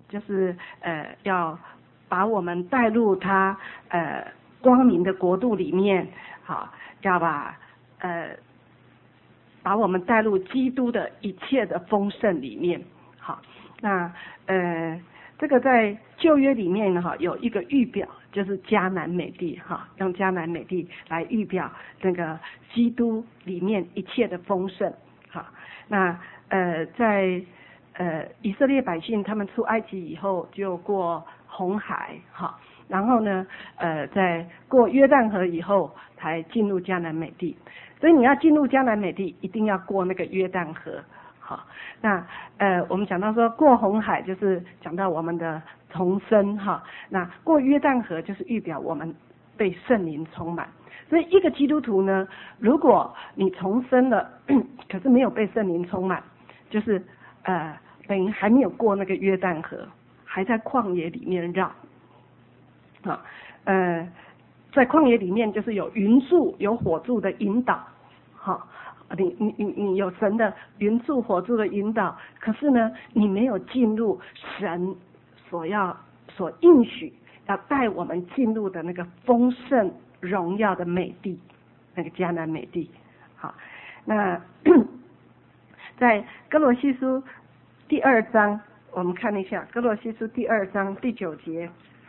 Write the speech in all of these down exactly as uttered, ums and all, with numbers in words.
就是呃要把我们带入他呃光明的国度里面，好，要把呃把我们带入基督的一切的丰盛里面。好，那呃这个在旧约里面呢，哈，有一个预表，就是迦南美地，哈，用迦南美地来预表那个基督里面一切的丰盛。好，那呃在呃以色列百姓他们出埃及以后就过红海，哈，然后呢呃在过约旦河以后才进入迦南美地，所以你要进入迦南美地一定要过那个约旦河。好，那呃我们讲到说过红海就是讲到我们的重生，哈，那过约旦河就是预表我们被圣灵充满。所以一个基督徒呢，如果你重生了，可是没有被圣灵充满，就是呃等于还没有过那个约旦河，还在旷野里面绕。啊，呃在旷野里面就是有云柱有火柱的引导，好，你你你你有神的云柱火柱的引导，可是呢你没有进入神所要所应许要带我们进入的那个丰盛荣耀的美地，那个迦南美地。好，那在哥罗西书第二章，我们看一下哥罗西书第二章第九节。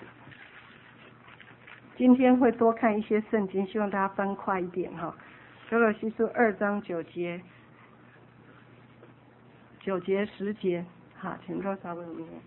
今天会多看一些圣经，希望大家翻快一点哈。哥罗西书二章九节，九节十节，好，请多少位我们念。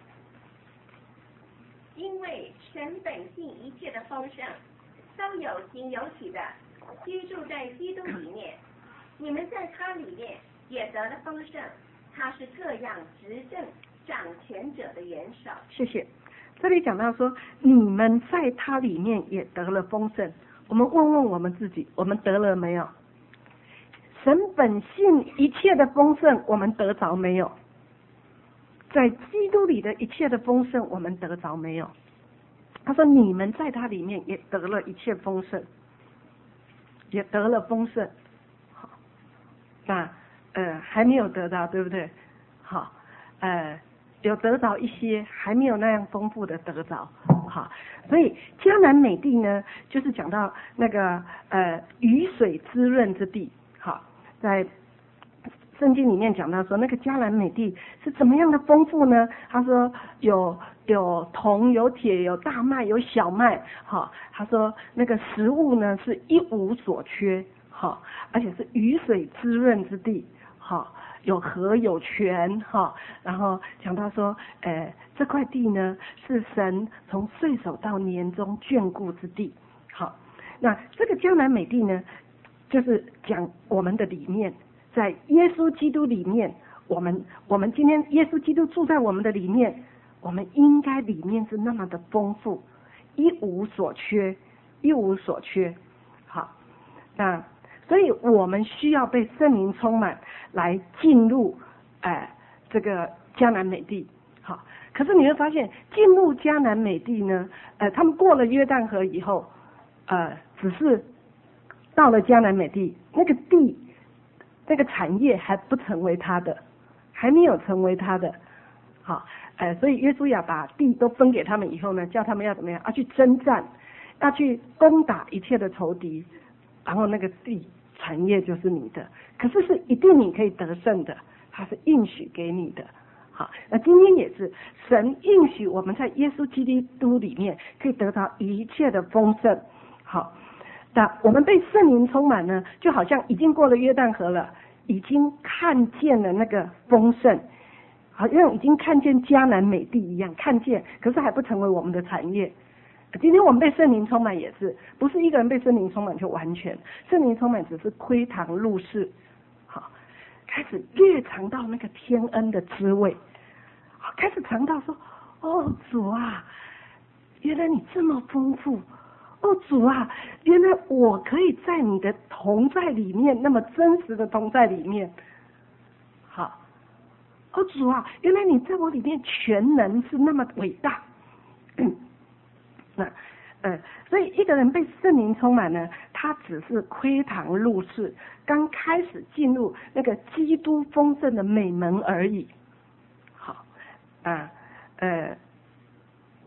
因为神本性一切的丰盛，都有形有体的居住在基督里面，你们在他里面也得了丰盛，他是各样执政掌权者的元首。 谢谢。这里讲到说，你们在他里面也得了丰盛。我们问问我们自己，我们得了没有？神本性一切的丰盛，我们得着没有？在基督里的一切的丰盛，我们得着没有？他说，你们在他里面也得了一切丰盛，也得了丰盛。好，那呃还没有得到，对不对？好，呃。有得着一些，还没有那样丰富的得着，好，所以迦南美地呢，就是讲到那个呃雨水滋润之地，好，在圣经里面讲到说，那个迦南美地是怎么样的丰富呢？他说有有铜、有铁、有大麦、有小麦，好，他说那个食物呢是一无所缺，好，而且是雨水滋润之地，好。有河有泉哈，然后讲到说，呃，这块地呢是神从岁首到年终眷顾之地。好，那这个迦南美地呢，就是讲我们的里面，在耶稣基督里面，我们我们今天耶稣基督住在我们的里面，我们应该里面是那么的丰富，一无所缺，一无所缺。好，那。所以我们需要被圣灵充满来进入呃这个迦南美地。好，可是你会发现进入迦南美地呢，呃他们过了约旦河以后，呃只是到了迦南美地，那个地那个产业还不成为他的，还没有成为他的。好，呃所以约书亚把地都分给他们以后呢，叫他们要怎么样？要去征战，要去攻打一切的仇敌。然后那个地产业就是你的，可是是一定你可以得胜的，它是应许给你的。好，那今天也是神应许我们在耶稣基督里面可以得到一切的丰盛。好，那我们被圣灵充满呢，就好像已经过了约旦河了，已经看见了那个丰盛，好像已经看见迦南美地一样，看见，可是还不成为我们的产业。今天我们被圣灵充满也是，不是一个人被圣灵充满就完全，圣灵充满只是窥堂入室，好，开始越尝到那个天恩的滋味，好，开始尝到说，哦主啊，原来你这么丰富，哦主啊，原来我可以在你的同在里面，那么真实的同在里面，好，哦主啊，原来你在我里面全能是那么伟大。嗯那呃，所以一个人被圣灵充满呢，他只是窥堂入室，刚开始进入那个基督丰盛的美门而已。好啊，呃，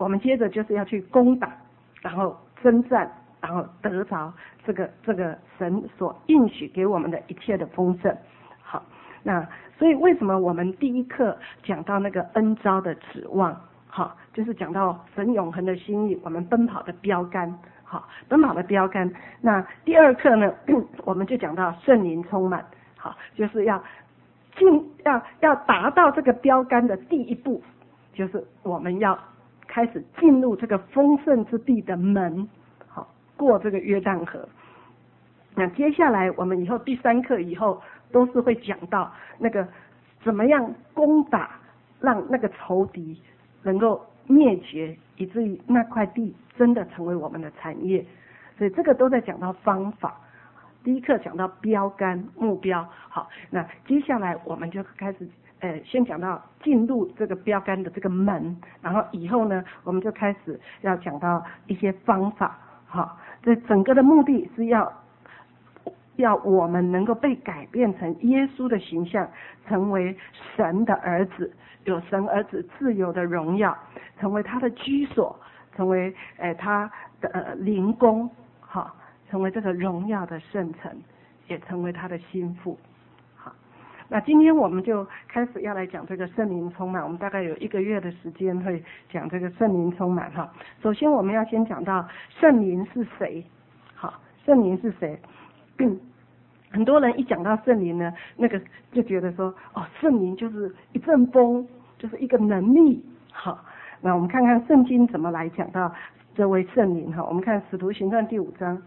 我们接着就是要去攻打，然后征战，然后得着这个这个神所应许给我们的一切的丰盛。好，那所以为什么我们第一课讲到那个恩召的指望，好，就是讲到神永恒的心意，我们奔跑的标杆，好，奔跑的标杆。那第二课呢，我们就讲到圣灵充满，好，就是要进要要达到这个标杆的第一步，就是我们要开始进入这个丰盛之地的门，好，过这个约旦河。那接下来我们以后第三课以后都是会讲到那个怎么样攻打，让那个仇敌能够灭绝，以至于那块地真的成为我们的产业。所以这个都在讲到方法。第一课讲到标杆目标，好，那接下来我们就开始呃，先讲到进入这个标杆的这个门，然后以后呢，我们就开始要讲到一些方法，好，这整个的目的是要要我们能够被改变成耶稣的形象，成为神的儿子，有神儿子自由的荣耀，成为他的居所，成为呃他的呃灵宫，好，成为这个荣耀的圣城，也成为他的心腹。好，那今天我们就开始要来讲这个圣灵充满，我们大概有一个月的时间会讲这个圣灵充满哈。首先我们要先讲到圣灵是谁，好，圣灵是谁？很多人一讲到圣灵呢，那个就觉得说，哦，圣灵就是一阵风，就是一个能力。好，那我们看看圣经怎么来讲到这位圣灵哈。我们看使徒行传第五章，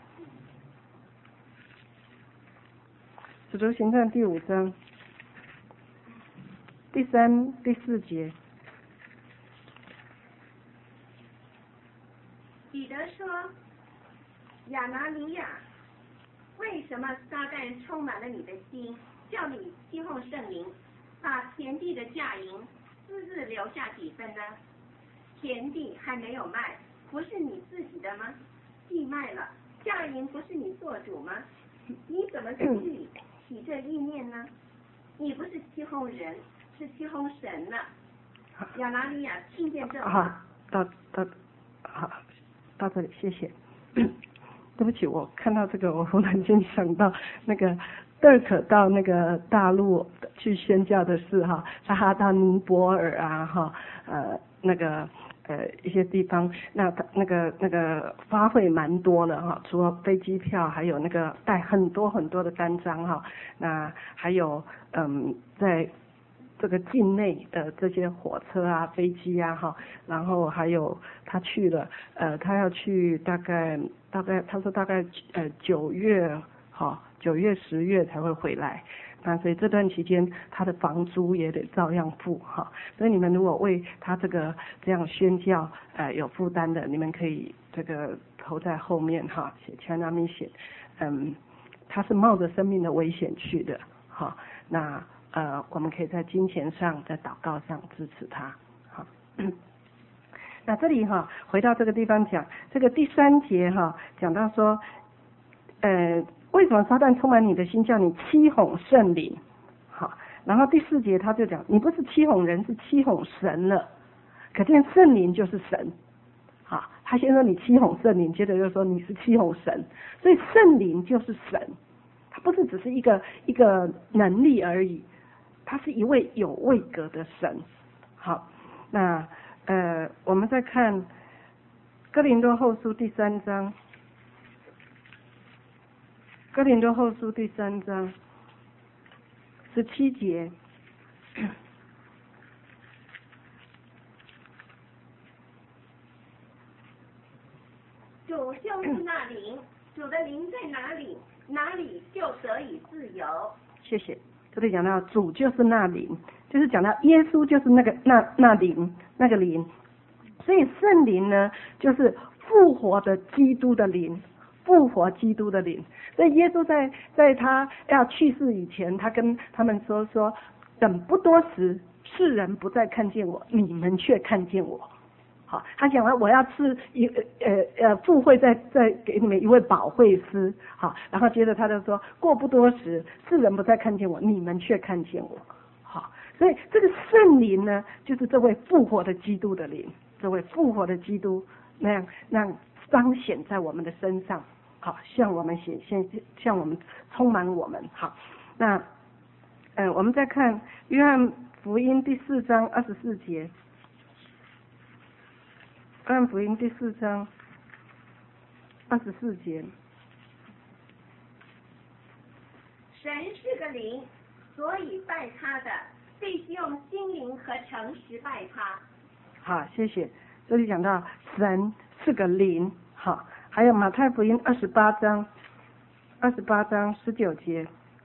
使徒行传第五章第三、第四节。 彼得说：“亚拿尼亚，为什么撒旦充满了你的心，叫你欺哄圣灵，把田地的价银私自留下几分呢？田地还没有卖，不是你自己的吗？既卖了，价银不是你做主吗？你怎么心里起这意念呢？你不是欺哄人，是欺哄神呢。”亚拿尼亚听见这话， 到到好到这里，谢谢。对不起，我看到这个，我忽然间想到那个Dirk到那个大陆去宣教的事哈，他到尼泊尔啊哈，呃那个呃一些地方，那那个那个花费蛮多的哈，除了飞机票，还有那个带很多很多的单张哈，那还有嗯在这个境内的这些火车啊、飞机啊哈，然后还有他去了，呃，他要去大概大概他说大概呃九月哈，九月十月才会回来，那所以这段期间他的房租也得照样付哈，所以你们如果为他这个这样宣教呃有负担的，你们可以这个投在后面哈，写 China Mission， 嗯，他是冒着生命的危险去的哈，那。呃，我们可以在金钱上、在祷告上支持他。好，那这里哈，回到这个地方讲，这个第三节哈，讲到说，呃，为什么撒旦充满你的心，叫你欺哄圣灵？好，然后第四节他就讲，你不是欺哄人，是欺哄神了。可见圣灵就是神。好，他先说你欺哄圣灵，接着又说你是欺哄神，所以圣灵就是神，它不是只是一个一个能力而已。他是一位有位格的神。好，那呃，我们再看哥林多后书第三章，哥林多后书第三章十七节， 主就是那灵，主的灵在哪里，哪里就得以自由。 谢谢。这里讲到主就是那灵，就是讲到耶稣就是那个那那灵那个灵，所以圣灵呢就是复活的基督的灵，复活基督的灵。所以耶稣在在他要去世以前，他跟他们说说，等不多时，世人不再看见我，你们却看见我。好，他讲了我要赐一呃呃父会再再给你们一位保惠师，好，然后接着他就说过不多时，世人不再看见我，你们却看见我。好， 所以这个圣灵呢，就是这位复活的基督的灵，这位复活的基督那样那样彰显在我们的身上，好，向我们显现，向我们充满我们。好，那嗯，我们再看约翰福音第四章二十四节，约翰福音第四章二十四节。 神是个灵，所以拜他的必须用心灵和诚实拜他。 好，谢谢。这里讲到神是个灵，好，还有马太福音二十八章，二十八章十九节。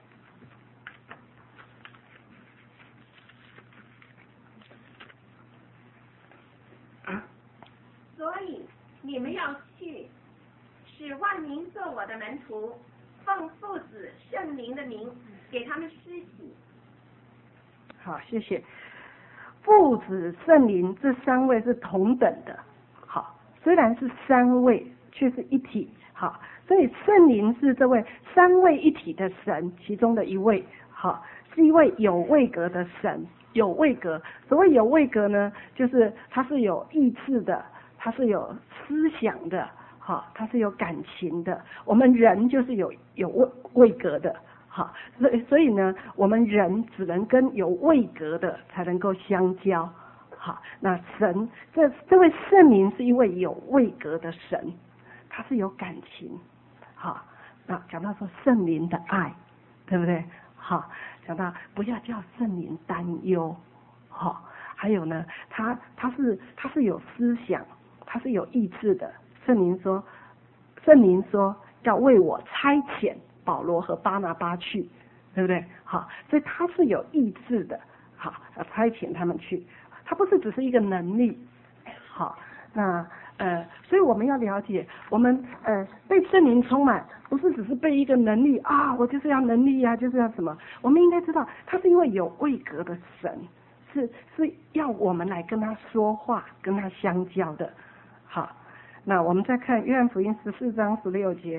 所以你们要去，使万民做我的门徒，奉父子圣灵的名给他们施洗。 好，谢谢。父子圣灵这三位是同等的，好，虽然是三位，却是一体。好，所以圣灵是这位三位一体的神其中的一位，好，是一位有位格的神，有位格。所谓有位格呢，就是他是有意志的，他是有思想的，好，他是有感情的。我们人就是有有位位格的。好，所以所以呢，我们人只能跟有位格的才能够相交。好，那神这这位圣灵是一位有位格的神，他是有感情。好，那讲到说圣灵的爱，对不对？好，讲到不要叫圣灵担忧。好，还有呢，他他是他是有思想，他是有意志的。圣灵说，圣灵说要为我差遣保罗和巴拿巴去，对不对？好，所以他是有意志的，好，要差遣他们去，他不是只是一个能力。好，那呃，所以我们要了解，我们呃被圣灵充满，不是只是被一个能力啊，我就是要能力啊，就是要什么？我们应该知道，他是因为有位格的神，是是要我们来跟他说话，跟他相交的。好，那我们再看约翰福音十四章十六节。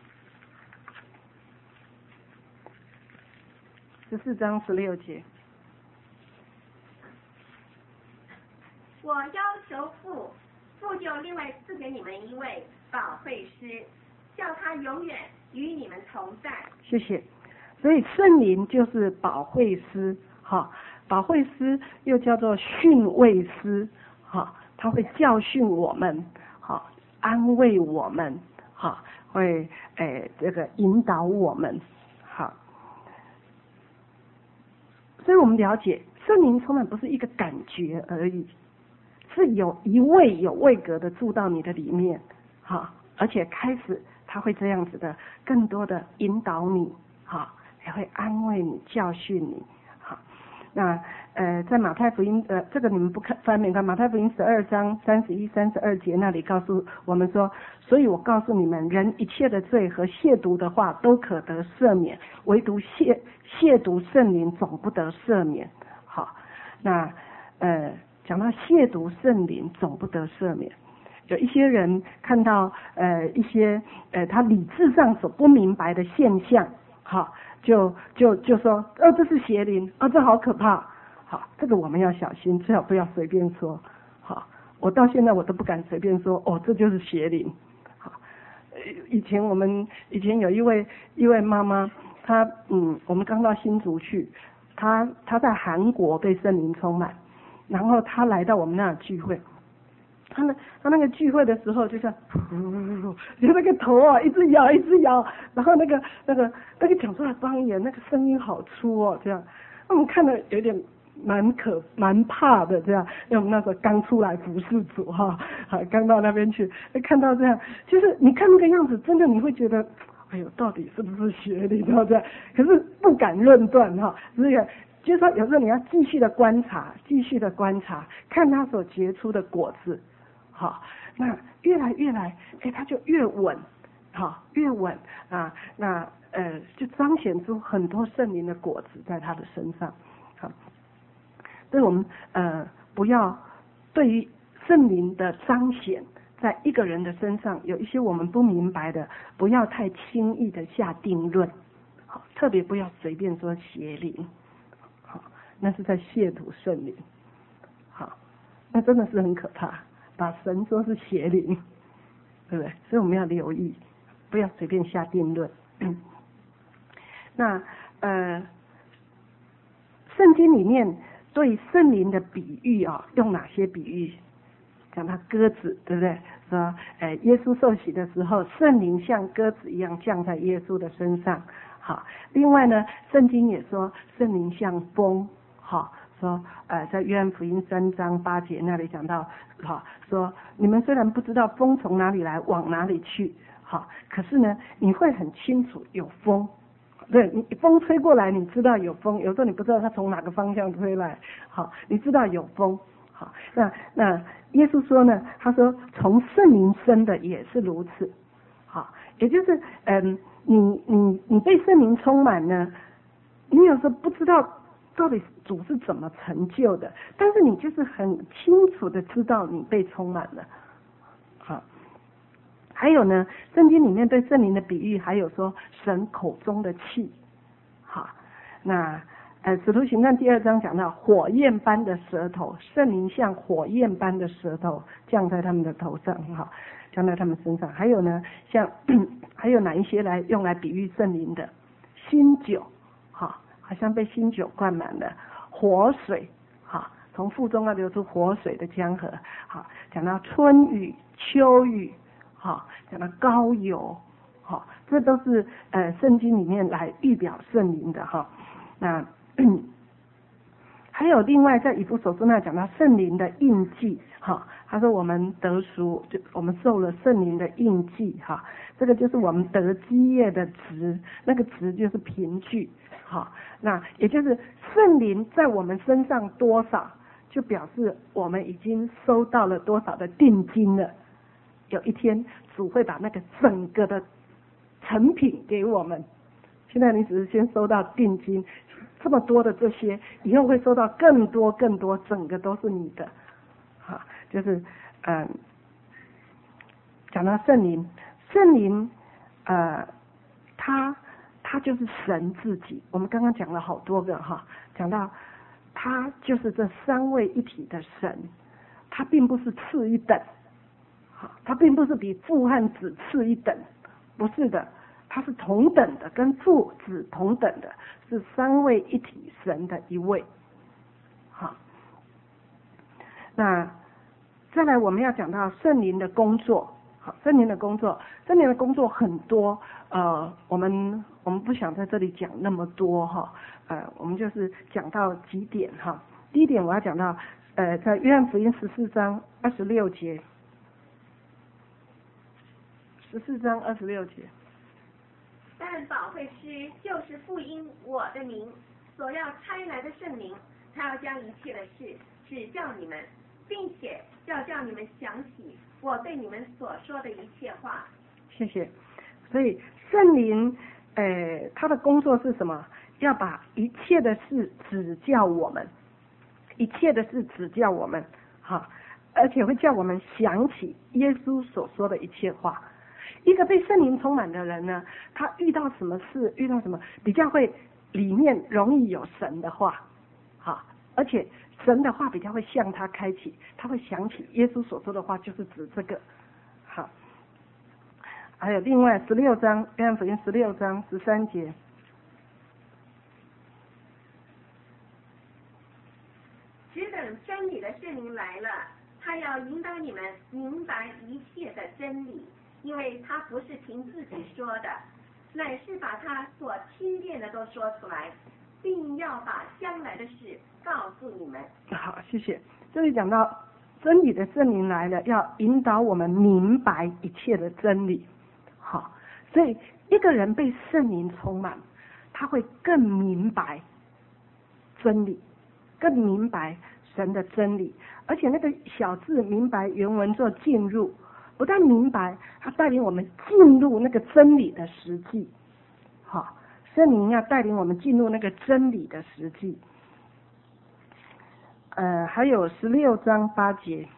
十四章十六节， 我要求父，父就另外赐给你们一位保惠师，叫他永远与你们同在。 谢谢。所以圣灵就是保惠师，哈，保惠师又叫做训慰师，哈，他会教训我们，哈，安慰我们，哈，会诶这个引导我们，好。所以我们了解，圣灵充满不是一个感觉而已，是有一位有位格的住到你的里面，好，而且开始他会这样子的，更多的引导你，好，也会安慰你、教训你，好。那呃，在马太福音呃，这个你们不看翻没看？马太福音十二章三十一、三十二节那里告诉我们说，所以我告诉你们，人一切的罪和亵渎的话都可得赦免，唯独亵亵渎圣灵总不得赦免。好，那呃，讲到亵渎圣灵总不得赦免，有一些人看到呃一些呃他理智上所不明白的现象，好。就就就说，哦，这是邪灵，哦，这好可怕，好，这个我们要小心，最好不要随便说，好，我到现在我都不敢随便说，哦，这就是邪灵，好，以前我们以前有一位一位妈妈，她嗯，我们刚到新竹去，她她在韩国被圣灵充满，然后她来到我们那聚会。他那他那个聚会的时候，就像，就那个头啊，一直摇，一直摇，然后那个那个那个讲出来方言，那个声音好粗哦，这样，我们看了有点蛮可蛮怕的，这样，因为我们那时候刚出来服侍主哈，好刚到那边去，看到这样，就是你看那个样子，真的你会觉得，哎呦，到底是不是邪灵？这样，可是不敢论断哈，这个。就是说，有时候你要继续的观察，继续的观察，看它所结出的果子，好，那越来越来，哎，它就越稳，好，越稳啊，那呃，就彰显出很多圣灵的果子在他的身上，好，所以我们呃不要对于圣灵的彰显，在一个人的身上有一些我们不明白的，不要太轻易的下定论，好，特别不要随便说邪灵。 那是在亵渎圣灵。好，那真的是很可怕，把神说是邪灵，对不对？所以我们要留意，不要随便下定论。那呃，圣经里面对圣灵的比喻啊、哦，用哪些比喻？讲到鸽子，对不对？说，呃，耶稣受洗的时候，圣灵像鸽子一样降在耶稣的身上。好，另外呢，圣经也说圣灵像风，好，说，呃，在约翰福音三章八节那里讲到，好，说你们虽然不知道风从哪里来，往哪里去，好，可是呢，你会很清楚有风。对，你风吹过来，你知道有风，有时候你不知道它从哪个方向吹来，好，你知道有风。好，那那耶稣说呢？他说从圣灵生的也是如此。好，也就是嗯，你你你被圣灵充满呢，你有时候不知道到底主是怎么成就的，但是你就是很清楚的知道你被充满了。好，还有呢，圣经里面对圣灵的比喻还有说神口中的气。好，那。呃，使徒行传第二章讲到火焰般的舌头，圣灵像火焰般的舌头降在他们的头上，哈，降在他们身上。还有呢，像还有哪一些来用来比喻圣灵的？新酒，哈，好像被新酒灌满了；活水，哈，从腹中要流出活水的江河。好，讲到春雨、秋雨，哈，讲到膏油，哈，这都是呃圣经里面来预表圣灵的哈。那还有另外在以弗所书那讲到圣灵的印记，哈，他说我们得赎，就我们受了圣灵的印记，哈，这个就是我们得基业的值，那个值就是凭据，哈，那也就是圣灵在我们身上多少，就表示我们已经收到了多少的定金了。有一天主会把那个整个的成品给我们，现在你只是先收到定金。这么多的这些，以后会收到更多更多，整个都是你的，好，就是嗯，讲到圣灵，圣灵呃，他他就是神自己。我们刚刚讲了好多个哈，讲到他就是这三位一体的神，他并不是次一等，好，他并不是比父和子次一等，不是的。他是同等的，跟父子同等的，是三位一体神的一位。好，那再来我们要讲到圣灵的工作。好，圣灵的工作，圣灵的工作很多，呃，我们我们不想在这里讲那么多哈，呃，我们就是讲到几点哈。第一点我要讲到，呃，在约翰福音十四章二十六节，十四章二十六节。 但保惠师就是父因我的名所要差来的圣灵，他要将一切的事指教你们，并且要叫你们想起我对你们所说的一切话。 谢谢。所以圣灵，呃，他的工作是什么？要把一切的事指教我们，一切的事指教我们，好，而且会叫我们想起耶稣所说的一切话。一个被圣灵充满的人呢，他遇到什么事，遇到什么比较会里面容易有神的话，好，而且神的话比较会向他开启，他会想起耶稣所说的话，就是指这个。好，还有另外十六章，约翰福音十六章十三节， 只等真理的圣灵来了，他要引导你们明白一切的真理。因为他不是凭自己说的，乃是把他所听见的都说出来，并要把将来的事告诉你们。 好，谢谢。这里讲到真理的圣灵来了，要引导我们明白一切的真理。好，所以一个人被圣灵充满，他会更明白真理，更明白神的真理。而且那个小字明白原文做进入，不但明白，他带领我们进入那个真理的实际。好，圣灵要带领我们进入那个真理的实际。呃，还有十六章八节，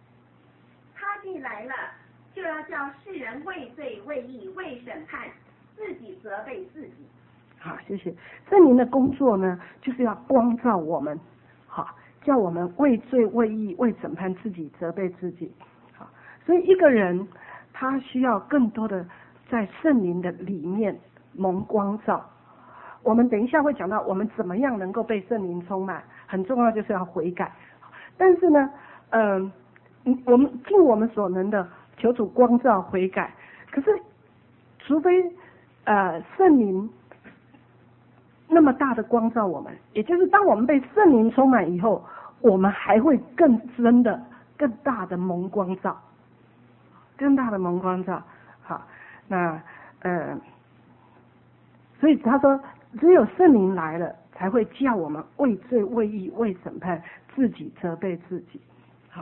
他既来了，就要叫世人为罪、为义、为审判。 自己责备自己。 好，谢谢。圣灵的工作呢，就是要光照我们，好，叫我们为罪、为义、为审判自己，责备自己。好，所以一个人他需要更多的在圣灵的里面蒙光照。我们等一下会讲到我们怎么样能够被圣灵充满，很重要就是要悔改。但是呢，嗯、呃，我们尽我们所能的求主光照悔改。可是，除非呃圣灵那么大的光照我们，也就是当我们被圣灵充满以后，我们还会更深的、更大的蒙光照，更大的蒙光照。好，那呃，所以他说，只有圣灵来了，才会叫我们为罪、为义、为审判自己，责备自己。好，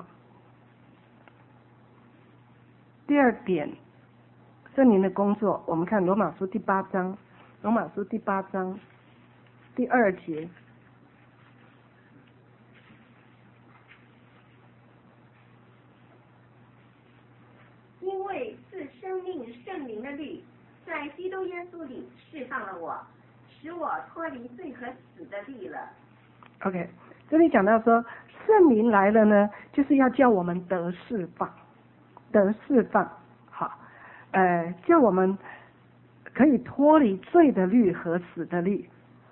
第二点，圣灵的工作，我们看罗马书第八章，罗马书第八章第二节。 因为是生命圣灵的律，在基督耶稣里释放了我，使我脱离罪和死的律了。 OK， 这里讲到说，圣灵来了呢，就是要叫我们得释放，得释放，好，呃，叫我们可以脱离罪的律和死的律。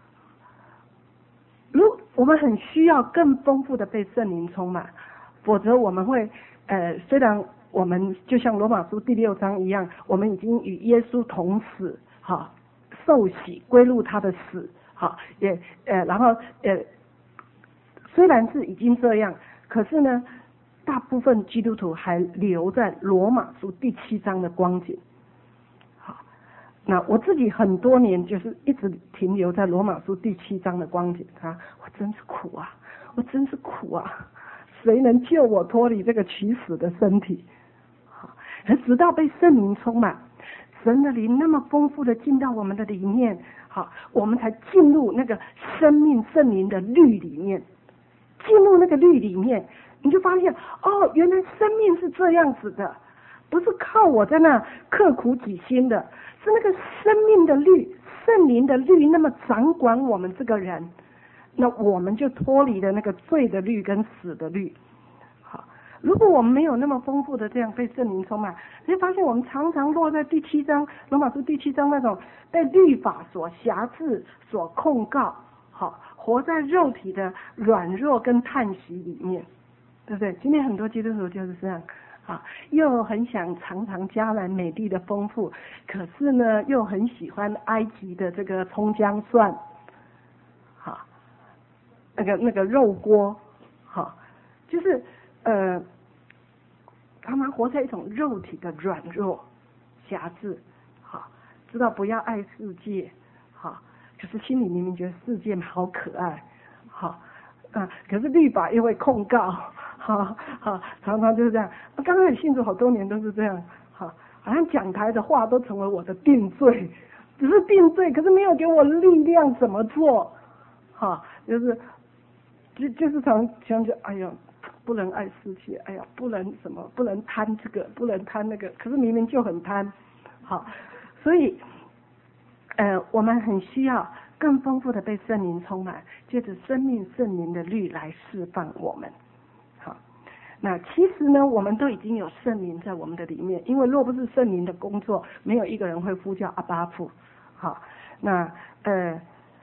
如我们很需要更丰富的被圣灵充满，否则我们会，呃，虽然我们就像罗马书第六章一样，我们已经与耶稣同死，哈，受洗归入他的死，好，也呃，然后呃，虽然是已经这样，可是呢，大部分基督徒还留在罗马书第七章的光景。好，那我自己很多年就是一直停留在罗马书第七章的光景啊，我真是苦啊，我真是苦啊，谁能救我脱离这个取死的身体？而直到被圣灵充满，神的灵那么丰富的进到我们的里面，好，我们才进入那个生命圣灵的律里面，进入那个律里面，你就发现哦，原来生命是这样子的，不是靠我在那刻苦己心的，是那个生命的律，圣灵的律那么掌管我们这个人，那我们就脱离了那个罪的律跟死的律。如果我们没有那么丰富的这样被圣灵充满，你会发现我们常常落在第七章罗马书第七章那种被律法所辖制、所控告，好，活在肉体的软弱跟叹息里面，对不对？今天很多基督徒就是这样，啊，又很想尝尝迦南美地的丰富，可是呢，又很喜欢埃及的这个葱姜蒜，好，那个那个肉锅，好，就是呃。常常活在一种肉体的软弱、辖制，好，知道不要爱世界，好，可是心里明明觉得世界好可爱，好，啊，可是律法又会控告，好好，常常就是这样。刚开始信主好多年都是这样，好，好像讲台的话都成为我的定罪，只是定罪，可是没有给我力量怎么做，好，就是就就是常常就哎呦。不能爱世界，哎呀，不能什么，不能贪这个，不能贪那个，可是明明就很贪，好，所以，呃，我们很需要更丰富的被圣灵充满，借着生命圣灵的律来释放我们，好，那其实呢，我们都已经有圣灵在我们的里面，因为若不是圣灵的工作，没有一个人会呼叫阿爸父，好，那呃，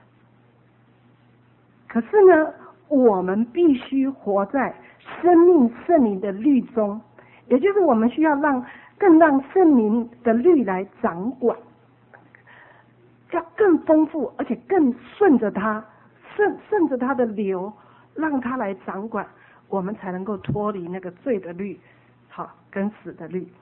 可是呢，我们必须活在生命圣灵的律中，也就是我们需要让更让圣灵的律来掌管，要更丰富，而且更顺着它，顺顺着它的流，让它来掌管，我们才能够脱离那个罪的律，好，跟死的律。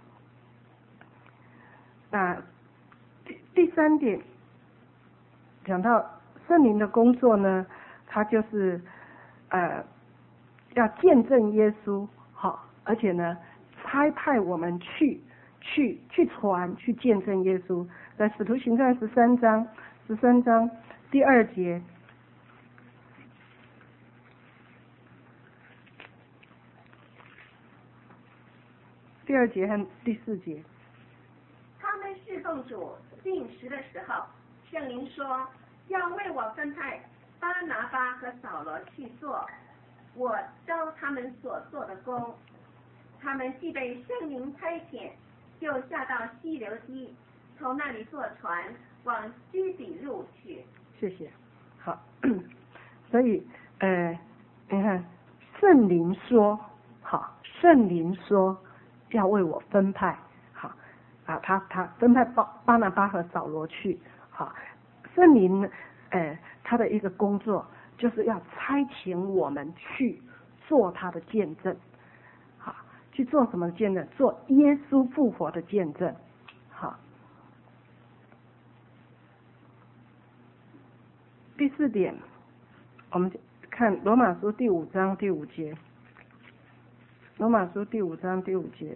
那第第三点，讲到圣灵的工作呢，它就是呃。要见证耶稣，好，而且呢，差派我们去去去传，去见证耶稣。在使徒行传十三章，十三章第二节，第二节和第四节。 他们侍奉主， 进食的时候，圣灵说要为我分派巴拿巴和扫罗去做我招他们所做的工。他们既被圣灵差遣，就下到西流基，从那里坐船往西比路去。 谢谢。好，所以呃，你看圣灵说，好，圣灵说要为我分派，好啊，他他分派巴巴拿巴和扫罗去，好，圣灵呃他的一个工作就是要差遣我们去做他的见证，好，去做什么见证？做耶稣复活的见证，好。第四点，我们看罗马书第五章第五节。罗马书第五章第五节，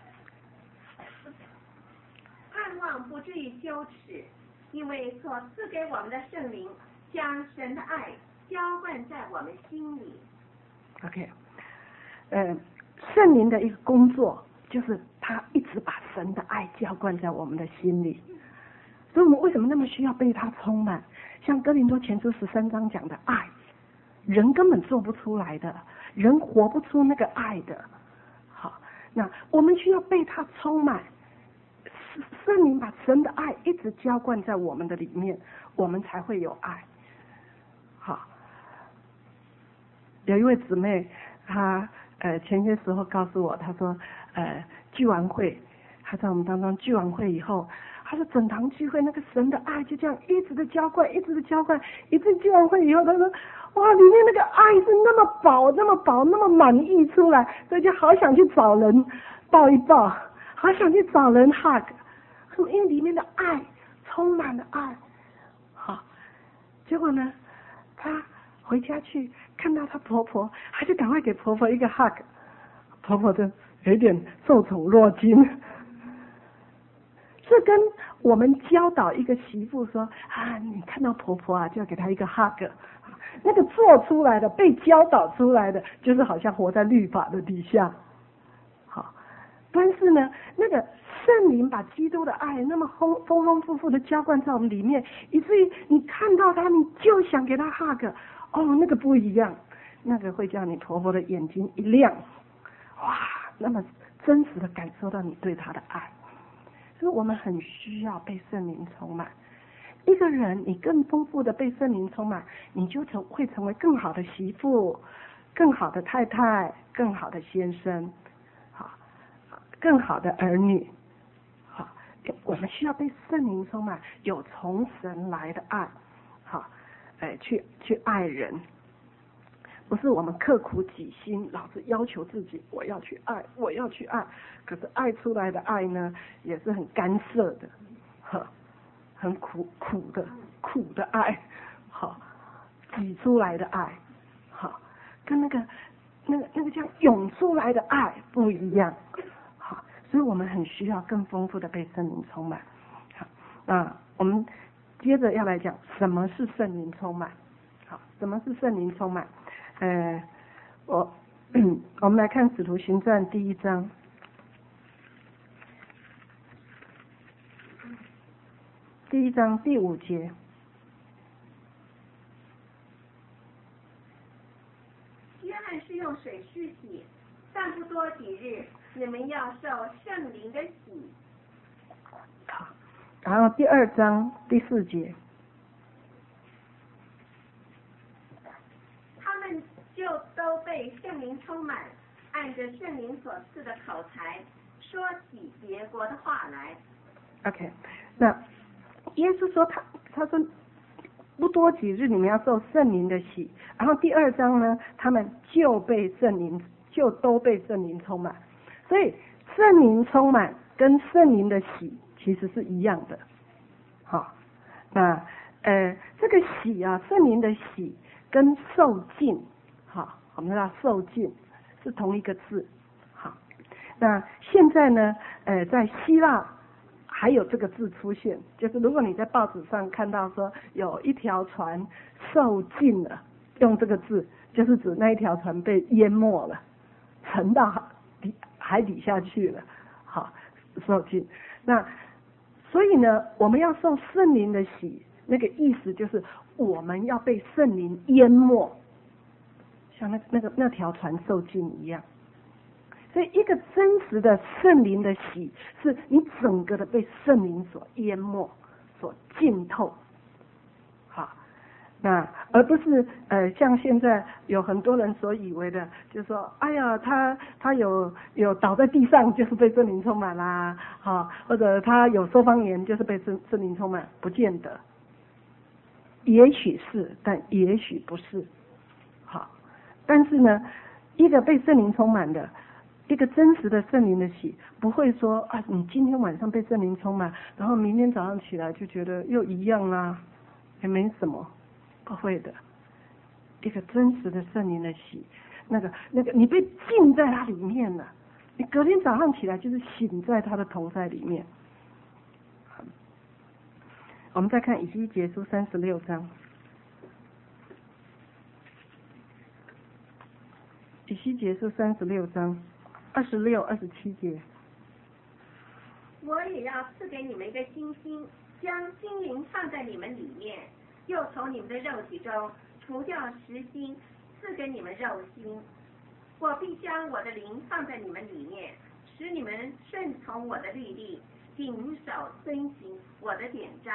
盼望不至于羞耻，因为所赐给我们的圣灵将神的爱浇灌在我们心里。 OK， 呃，圣灵的一个工作就是他一直把神的爱浇灌在我们的心里，所以我们为什么那么需要被他充满？像哥林多前书十三章讲的爱，人根本做不出来的，人活不出那个爱的。好，那我们需要被他充满，圣灵把神的爱一直浇灌在我们的里面，我们才会有爱。好，有一位姊妹，她呃前些时候告诉我，她说呃聚完会，她在我们当中聚完会以后，她说整堂聚会那个神的爱就这样一直的浇灌，一直的浇灌，一直聚完会以后，她说哇，里面那个爱是那么饱，那么饱，那么满溢出来，所以就好想去找人抱一抱，好想去找人 hug， 因为里面的爱充满了爱。好，结果呢，她回家去看到她婆婆，她就赶快给婆婆一个 hug， 婆婆就有点受宠若惊。这跟我们教导一个媳妇说啊，你看到婆婆啊，就要给她一个 hug， 那个做出来的，被教导出来的，就是好像活在律法的底下。好，但是呢，那个圣灵把基督的爱那么丰丰丰富富的浇灌在我们里面，以至于你看到他，你就想给他 hug。哦，那个不一样，那个会叫你婆婆的眼睛一亮，哇，那么真实的感受到你对她的爱。所以我们很需要被圣灵充满。一个人你更丰富的被圣灵充满，你就成会成为更好的媳妇，更好的太太，更好的先生，好，更好的儿女。好，我们需要被圣灵充满，有从神来的爱，好，哎，去去爱人，不是我们刻苦己心，老是要求自己我要去爱，我要去爱，可是爱出来的爱呢，也是很干涩的，呵，很苦苦的苦的爱，好，挤出来的爱，好，跟那个那个那个这样涌出来的爱不一样，好，所以我们很需要更丰富的被圣灵充满。好，那我们接着要来讲什么是圣灵充满。好，什么是圣灵充满？呃，我我们来看《使徒行传》第一章，第一章第五节。 约翰是用水施洗，但不多几日，你们要受圣灵的洗。 好，然后第二章第四节。 就都被圣灵充满，按着圣灵所赐的口才，说起别国的话来。 OK， 那耶稣说他他说不多几日你们要受圣灵的洗，然后第二章呢，他们就被圣灵就都被圣灵充满，所以圣灵充满跟圣灵的洗其实是一样的。好，那呃这个洗啊，圣灵的洗跟受浸。好，我们知道受浸是同一个字。好，那现在呢，呃，在希腊还有这个字出现，就是如果你在报纸上看到说有一条船受浸了，用这个字，就是指那一条船被淹没了，沉到底海底下去了。好，受浸。那所以呢，我们要受圣灵的洗，那个意思就是我们要被圣灵淹没，像那那个那条船受浸一样。所以一个真实的圣灵的洗，是你整个的被圣灵所淹没、所浸透。好，那而不是呃像现在有很多人所以为的，就是说，哎呀，他他有有倒在地上就是被圣灵充满啦，好，或者他有说方言就是被圣圣灵充满，不见得，也许是，但也许不是。好，但是呢，一个被圣灵充满的。一个真实的圣灵的洗，不会说啊，你今天晚上被圣灵充满，然后明天早上起来就觉得又一样啦，也没什么，不会的。一个真实的圣灵的洗，那个那个你被浸在它里面了，你隔天早上起来就是醒在他的同在里面。我们再看以西结书三十六章。以西结书三十六章二十六、二十七节。 我也要赐给你们一个新心，将心灵放在你们里面，又从你们的肉体中除掉实心，赐给你们肉心。我必将我的灵放在你们里面，使你们顺从我的律例，谨守遵行我的典章。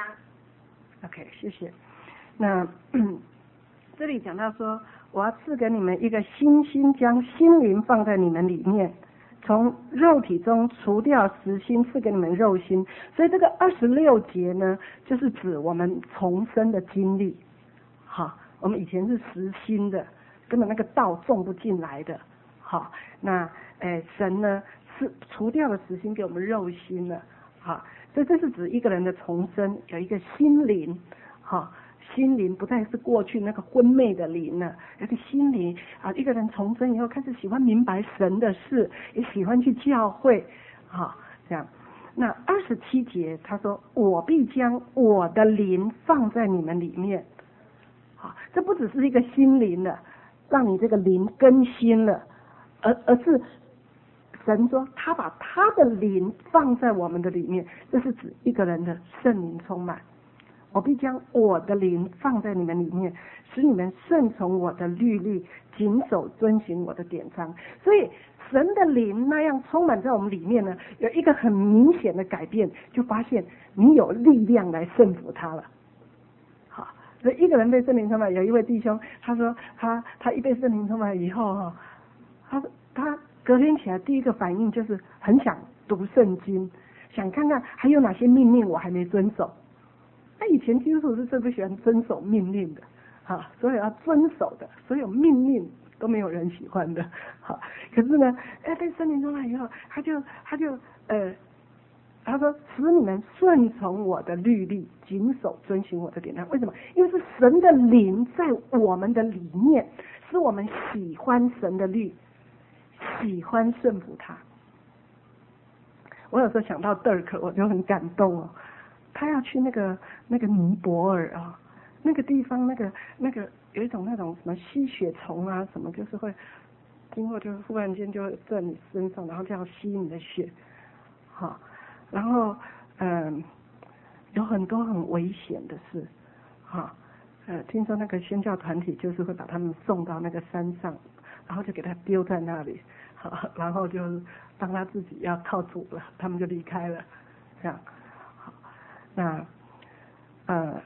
OK， 谢谢。那这里讲到说，我要赐给你们一个新心，将心灵放在你们里面，从肉体中除掉实心，赐给你们肉心。所以这个二十六节呢，就是指我们重生的经历。好，我们以前是实心的，根本那个道种不进来的。好，那诶神呢是除掉了实心，给我们肉心了。好，所以这是指一个人的重生，有一个心灵。好。心灵不再是过去那个昏昧的灵了，有个心灵啊，一个人重生以后开始喜欢明白神的事，也喜欢去教会，好，这样。那二十七节他说：“我必将我的灵放在你们里面。”好，这不只是一个心灵了，让你这个灵更新了，而而是神说他把他的灵放在我们的里面，这是指一个人的圣灵充满。我必将我的灵放在你们里面，使你们顺从我的律例，谨守遵行我的典章。所以神的灵那样充满在我们里面呢，有一个很明显的改变，就发现你有力量来胜服他了。好，所以一个人被圣灵充满，有一位弟兄他说他他一被圣灵充满以后哈，他他隔天起来第一个反应就是很想读圣经，想看看还有哪些命令我还没遵守。他以前基督徒是最不喜欢遵守命令的，哈，所以要遵守的，所有命令都没有人喜欢的，哈。可是呢，哎，被圣灵充满以后，他就他就呃，他说使你们顺从我的律例，谨守遵行我的典章。为什么？因为是神的灵在我们的里面，使我们喜欢神的律，喜欢顺服他。我有时候想到德克，我就很感动哦。他要去那个那个尼泊尔啊，那个地方那个那个有一种那种什么吸血虫啊什么，就是会经过就忽然间就会在你身上，然后这样吸你的血，好，然后嗯有很多很危险的事，哈，呃听说那个宣教团体就是会把他们送到那个山上，然后就给他丢在那里，好，然后就当他自己要靠主了，他们就离开了，这样。那，呃，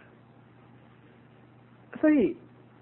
所以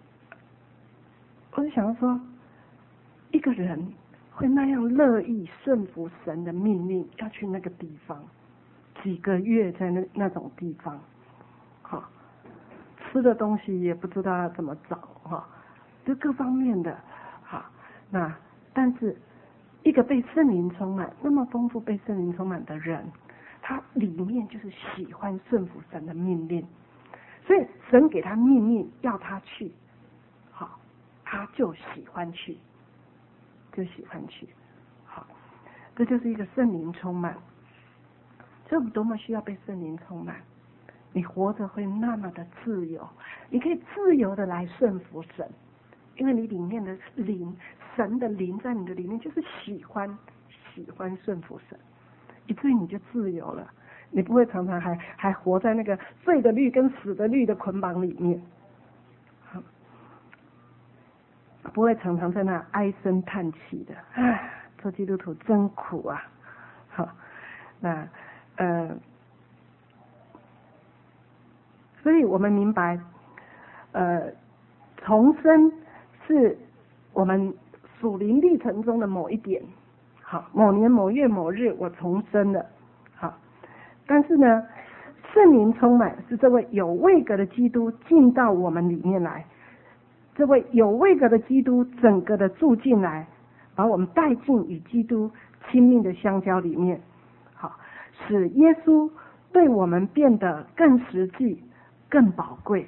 我就想说，一个人会那样乐意顺服神的命令，要去那个地方，几个月在那那种地方，好，吃的东西也不知道要怎么找哈，就各方面的，好，那但是一个被圣灵充满，那么丰富被圣灵充满的人。他里面就是喜欢顺服神的命令，所以神给他命令要他去，好，他就喜欢去，就喜欢去，好，这就是一个圣灵充满。所以我们多么需要被圣灵充满，你活着会那么的自由，你可以自由的来顺服神，因为你里面的灵，神的灵在你的里面就是喜欢喜欢顺服神。以至于你就自由了， 你不会常常还还活在那个罪的律跟死的律的捆绑里面，好，不会常常在那唉声叹气的，唉，做基督徒真苦啊。好，那呃，所以我们明白，呃，重生是我们属灵历程中的某一点。好，某年某月某日我重生了。好，但是呢，圣灵充满是这位有位格的基督进到我们里面来，这位有位格的基督整个的住进来，把我们带进与基督亲密的相交里面。好，使耶稣对我们变得更实际、更宝贵，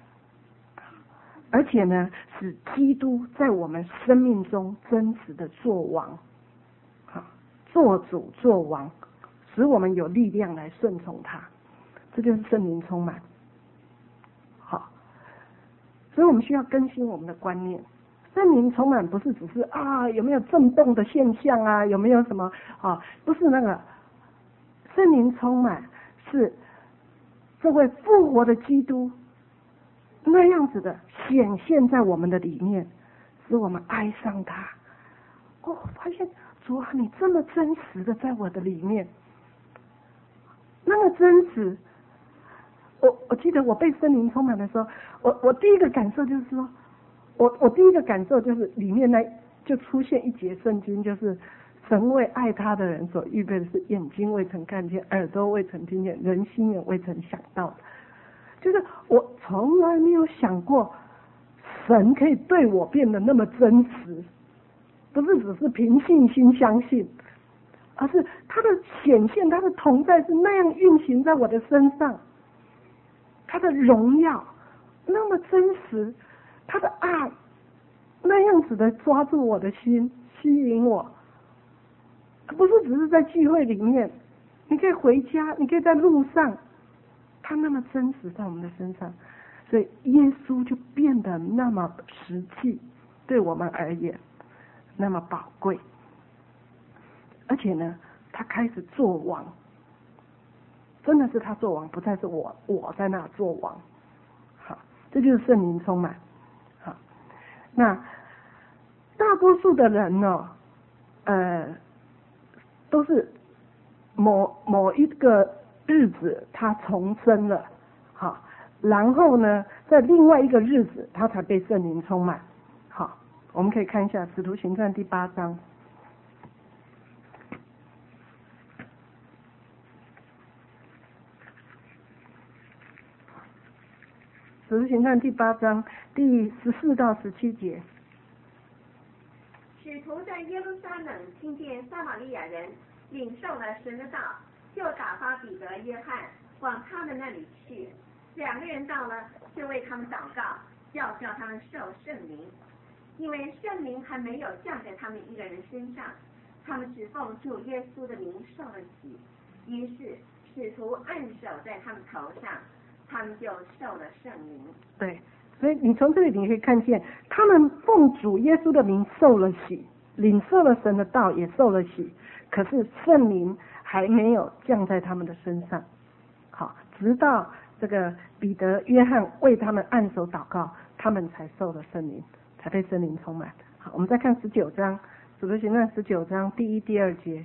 而且呢，使基督在我们生命中真实的作王。做主做王，使我们有力量来顺从他，这就是圣灵充满。好，所以我们需要更新我们的观念。圣灵充满不是只是啊有没有震动的现象啊，有没有什么啊，不是那个。圣灵充满是这位复活的基督那样子的显现在我们的里面，使我们爱上他。哦，发现主啊，你这么真实的在我的里面，那么真实。我我记得我被圣灵充满的时候，我我第一个感受就是说，我我第一个感受就是里面那就出现一节圣经，就是神为爱他的人所预备的是眼睛未曾看见，耳朵未曾听见，人心也未曾想到的。就是我从来没有想过，神可以对我变得那么真实。不是只是凭信心相信，而是他的显现，他的同在是那样运行在我的身上，他的荣耀那么真实，他的爱那样子的抓住我的心，吸引我。不是只是在聚会里面，你可以回家，你可以在路上，他那么真实在我们的身上，所以耶稣就变得那么实际，对我们而言那么宝贵。而且呢，他开始做王，真的是他做王，不再是我我在那做王。好，这就是圣灵充满。好，那大多数的人呢，呃，都是某某一个日子他重生了，好，然后呢，在另外一个日子他才被圣灵充满。好，我们可以看一下《使徒行传》第八章。《使徒行传》第八章第十四到十七节。 使徒在耶路撒冷听见撒玛利亚人领受了神的道，就打发彼得、约翰往他们那里去。两个人到了，就为他们祷告，要叫他们受圣灵，因为圣灵还没有降在他们一个人身上，他们只奉主耶稣的名受了洗。于是使徒按手在他们头上，他们就受了圣灵。 对，所以你从这里你可以看见，他们奉主耶稣的名受了洗，领受了神的道，也受了洗，可是圣灵还没有降在他们的身上。好，直到这个彼得、约翰为他们按手祷告，他们才受了圣灵，才被圣灵充满。好，我们再看十九章，使徒行传十九章第一、第二节。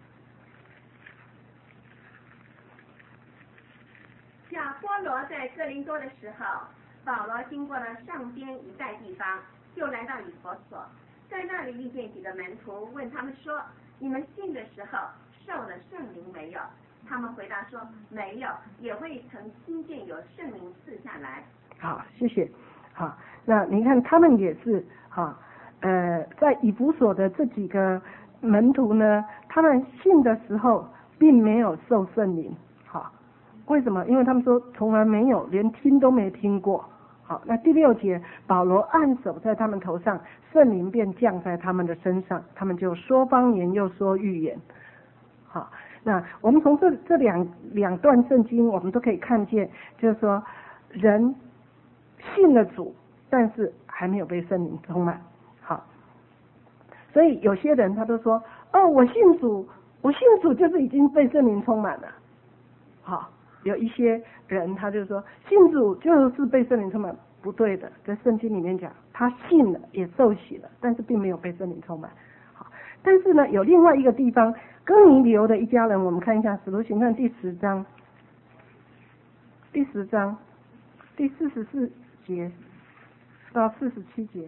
亚波罗在哥林多的时候，保罗经过了上边一带地方，就来到以弗所，在那里遇见几个门徒，问他们说：“你们信的时候受了圣灵没有？”他们回答说：“没有，也未曾听见有圣灵赐下来。” 好，谢谢。好，那你看他们也是哈，呃，在以弗所的这几个门徒呢，他们信的时候并没有受圣灵。好，为什么？因为他们说从来没有，连听都没听过。好，那第六节，保罗按手在他们头上，圣灵便降在他们的身上，他们就说方言又说预言。好，那我们从这这两两段圣经，我们都可以看见，就是说人信了主，但是还没有被圣灵充满。好，所以有些人他都说，哦，我信主，我信主就是已经被圣灵充满了。 好，有一些人他就说信主就是被圣灵充满，不对的，在圣经里面讲，他信了也受洗了，但是并没有被圣灵充满。好，但是呢，有另外一个地方，哥尼流的一家人，我们看一下《使徒行传》第十章，第十章第四十四节到四十七节。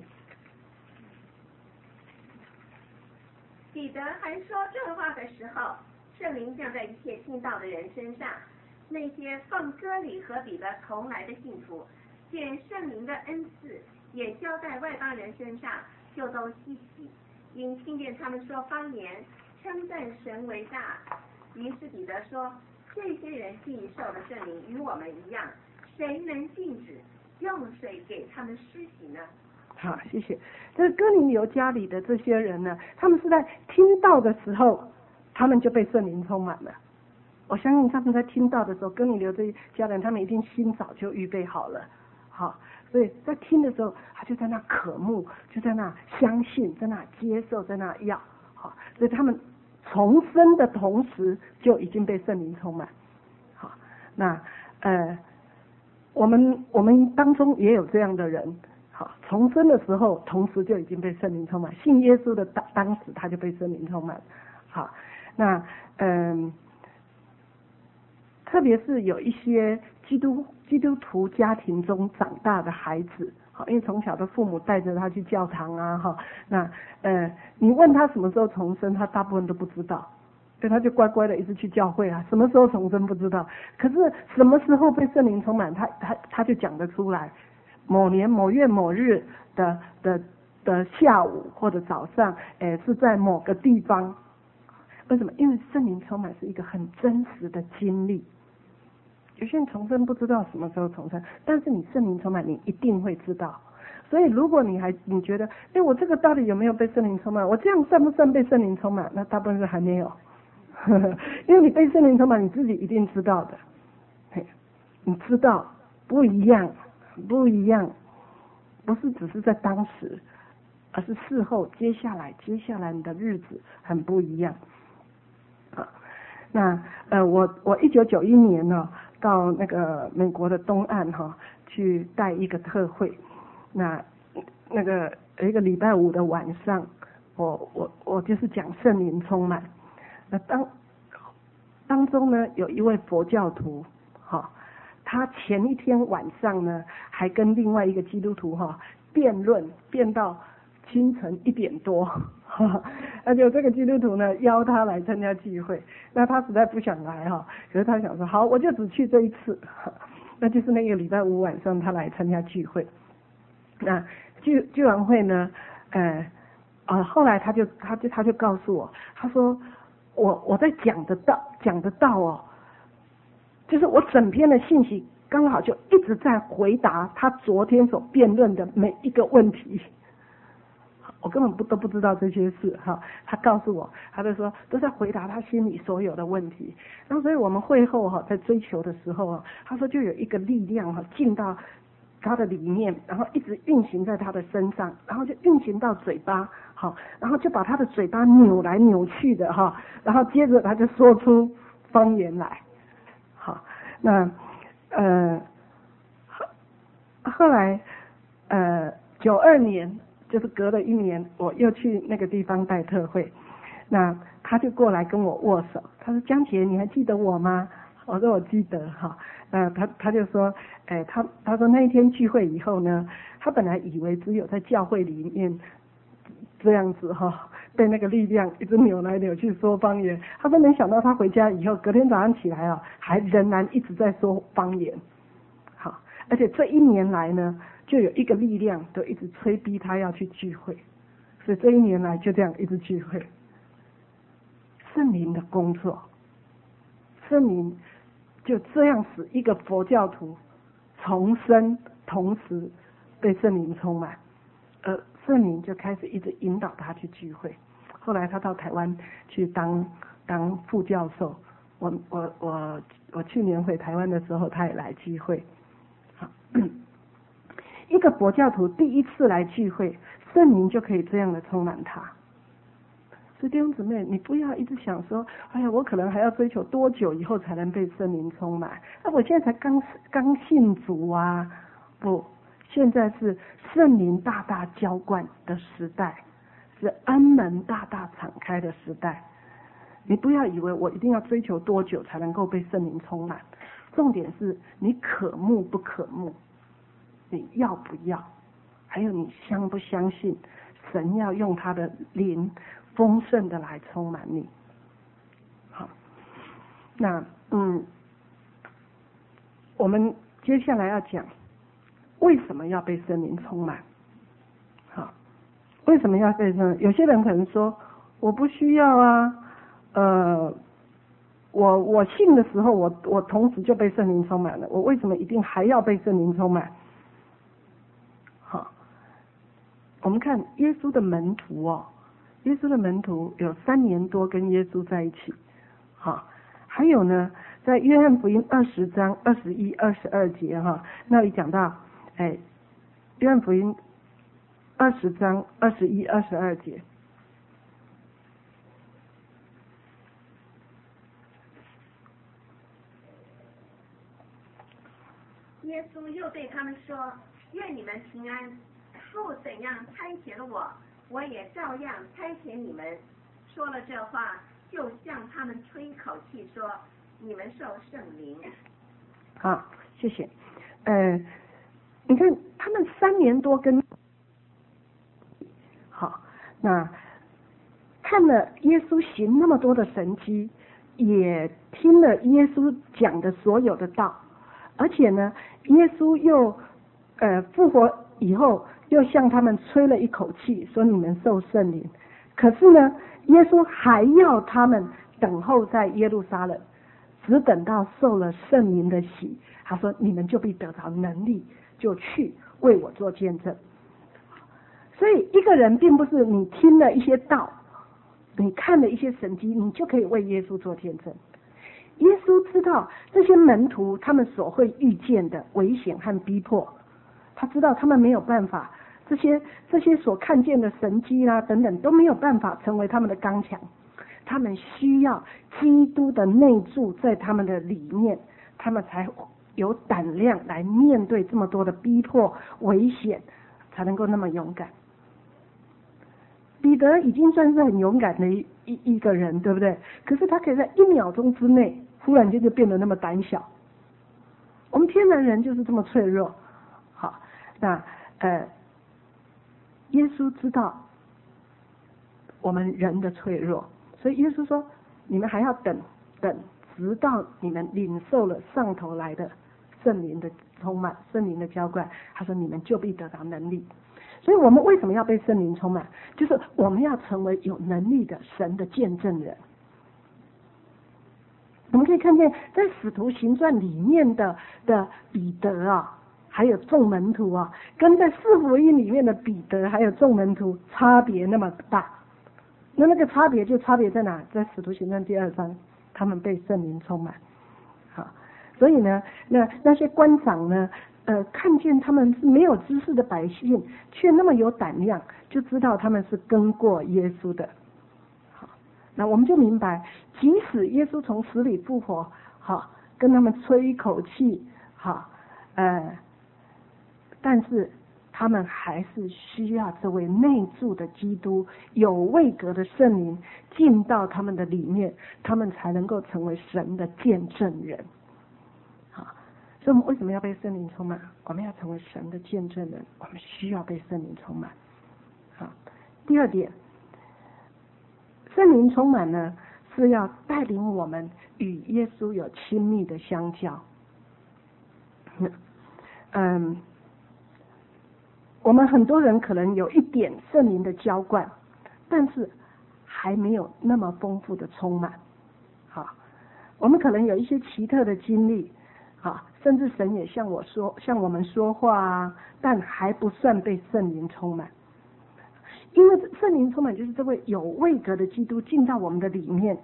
彼得还说这话的时候，圣灵降在一切听到的人身上。那些奉割礼和彼得同来的信徒，见圣灵的恩赐也交在外邦人身上，就都稀奇，因听见他们说方言，称赞神为大。于是彼得说：这些人既受了圣灵，与我们一样，谁能禁止用水给他们施洗呢？ 好，谢谢。这哥尼流家里的这些人呢，他们是在听到的时候，他们就被圣灵充满了。我相信他们在听到的时候，哥尼流这一家人，他们一定心早就预备好了。好，所以在听的时候，他就在那渴慕，就在那相信，在那接受，在那要。好，所以他们重生的同时，就已经被圣灵充满。好，那呃，我们我们当中也有这样的人。好，重生的时候，同时就已经被圣灵充满。信耶稣的当当时，他就被圣灵充满。好，那嗯，特别是有一些基督基督徒家庭中长大的孩子，好，因为从小的父母带着他去教堂啊，哈，那呃，你问他什么时候重生，他大部分都不知道，所以他就乖乖的一直去教会啊，什么时候重生不知道，可是什么时候被圣灵充满，他他他就讲得出来。某年某月某日的的的下午或者早上，诶，是在某个地方。为什么？因为圣灵充满是一个很真实的经历。有些人重生不知道什么时候重生，但是你圣灵充满，你一定会知道。所以如果你还你觉得，哎，我这个到底有没有被圣灵充满？我这样算不算被圣灵充满？那大部分是还没有，因为你被圣灵充满，你自己一定知道的。嘿，你知道不一样。不一样，不是只是在当时，而是事后，接下来，接下来你的日子很不一样。啊，那呃，我我一九九一年呢，到那个美国的东岸哈、哦，去带一个特会。那那个一个礼拜五的晚上，我我我就是讲圣灵充满。那当当中呢，有一位佛教徒，哈、哦。他前一天晚上呢，还跟另外一个基督徒哈、哦、辩论，辩到清晨一点多，而且这个基督徒呢邀他来参加聚会，那他实在不想来哈、哦，可是他想说好，我就只去这一次，那就是那个礼拜五晚上他来参加聚会。那聚聚完会呢，呃啊，后来他就他就他就告诉我，他说我我在讲的道讲的道哦。就是我整篇的信息刚好就一直在回答他昨天所辩论的每一个问题，我根本不都不知道这些事哈。他告诉我，他就说都在回答他心里所有的问题。然后所以我们会后哈在追求的时候啊，他说就有一个力量哈进到他的里面，然后一直运行在他的身上，然后就运行到嘴巴，好，然后就把他的嘴巴扭来扭去的哈，然后接着他就说出方言来。好，那呃后后来呃九二年，就是隔了一年，我又去那个地方带特会，那他就过来跟我握手，他说江姐你还记得我吗？我说我记得哈，那他他就说，哎他他说那一天聚会以后呢，他本来以为只有在教会里面这样子哈。被那个力量一直扭来扭去说方言，他说没想到他回家以后，隔天早上起来啊，还仍然一直在说方言。好，而且这一年来呢，就有一个力量都一直催逼他要去聚会，所以这一年来就这样一直聚会。圣灵的工作，圣灵就这样使一个佛教徒重生，同时被圣灵充满，而圣灵就开始一直引导他去聚会。后来他到台湾去当当副教授，我我我我去年回台湾的时候，他也来聚会。好，一个佛教徒第一次来聚会，圣灵就可以这样的充满他。 所以弟兄姊妹，你不要一直想说，哎呀，我可能还要追求多久以后才能被圣灵充满？那我现在才刚刚信主啊！不，现在是圣灵大大浇灌的时代，是恩门大大敞开的时代。你不要以为我一定要追求多久才能够被圣灵充满，重点是你渴慕不渴慕，你要不要，还有你相不相信神要用他的灵丰盛的来充满你。好，那嗯，我们接下来要讲为什么要被圣灵充满。好，为什么要被圣灵？有些人可能说我不需要啊，呃，我我信的时候，我我同时就被圣灵充满了，我为什么一定还要被圣灵充满？好，我们看耶稣的门徒哦，耶稣的门徒有三年多跟耶稣在一起，好，还有呢，在约翰福音二十章二十一、二十二节哈，那里讲到，哎，约翰福音二十章二十一、二十二节。 耶稣又对他们说：“愿你们平安！父怎样差遣了我，我也照样差遣你们。”说了这话，就向他们吹一口气，说：“你们受圣灵。” 好，谢谢。呃，你看他们三年多跟，好，那看了耶稣行那么多的神迹，也听了耶稣讲的所有的道。而且呢，耶稣又呃复活以后，又向他们吹了一口气，说你们受圣灵。可是呢，耶稣还要他们等候在耶路撒冷，只等到受了圣灵的洗，他说你们就必得到能力，就去为我做见证。所以一个人并不是你听了一些道，你看了一些神迹，你就可以为耶稣做见证。耶稣知道这些门徒他们所会遇见的危险和逼迫，他知道他们没有办法，这些这些所看见的神迹啦、啊、等等都没有办法成为他们的刚强，他们需要基督的内住在他们的里面，他们才有胆量来面对这么多的逼迫危险，才能够那么勇敢。彼得已经算是很勇敢的一一一个人，对不对？可是他可以在一秒钟之内忽然间就变得那么胆小。我们天然人就是这么脆弱。好，那呃，耶稣知道我们人的脆弱，所以耶稣说你们还要等等直到你们领受了上头来的圣灵的充满，圣灵的浇灌，他说你们就必得到能力。所以我们为什么要被圣灵充满？就是我们要成为有能力的神的见证人。我们可以看见在使徒行传里面的的彼得啊，还有众门徒啊，跟在四福音里面的彼得还有众门徒差别那么大。那那个差别就差别在哪？在使徒行传第二章，他们被圣灵充满。好，所以呢，那那些官长呢，呃，看见他们是没有知识的百姓，却那么有胆量，就知道他们是跟过耶稣的。好，那我们就明白，即使耶稣从死里复活，好，跟他们吹一口气，好，呃，但是他们还是需要这位内住的基督，有位格的圣灵进到他们的里面，他们才能够成为神的见证人。好，所以我们为什么要被圣灵充满？我们要成为神的见证人，我们需要被圣灵充满。好，第二点，圣灵充满呢，是要带领我们与耶稣有亲密的相交。嗯，我们很多人可能有一点圣灵的浇灌，但是还没有那么丰富的充满。好，我们可能有一些奇特的经历，啊，甚至神也向我说，向我们说话啊，但还不算被圣灵充满。因为圣灵充满就是这位有位格的基督进到我们的里面。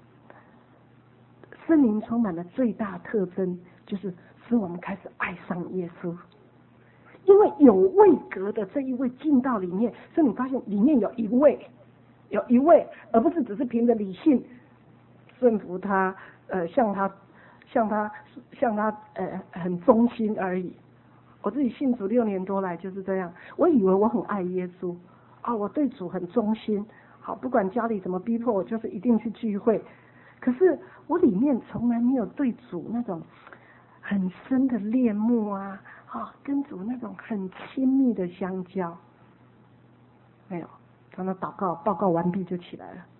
圣灵充满的最大特征就是使我们开始爱上耶稣。因为有位格的这一位进到里面，所以你发现里面有一位， 有一位，而不是只是凭着理性顺服他，呃，向他向他向他呃很忠心而已。我自己信主六年多来就是这样，我以为我很爱耶稣啊，我对主很忠心，好，不管家里怎么逼迫我，就是一定去聚会。可是我里面从来没有对主那种很深的恋慕啊，啊，跟主那种很亲密的相交，没有。常常祷告，报告完毕就起来了。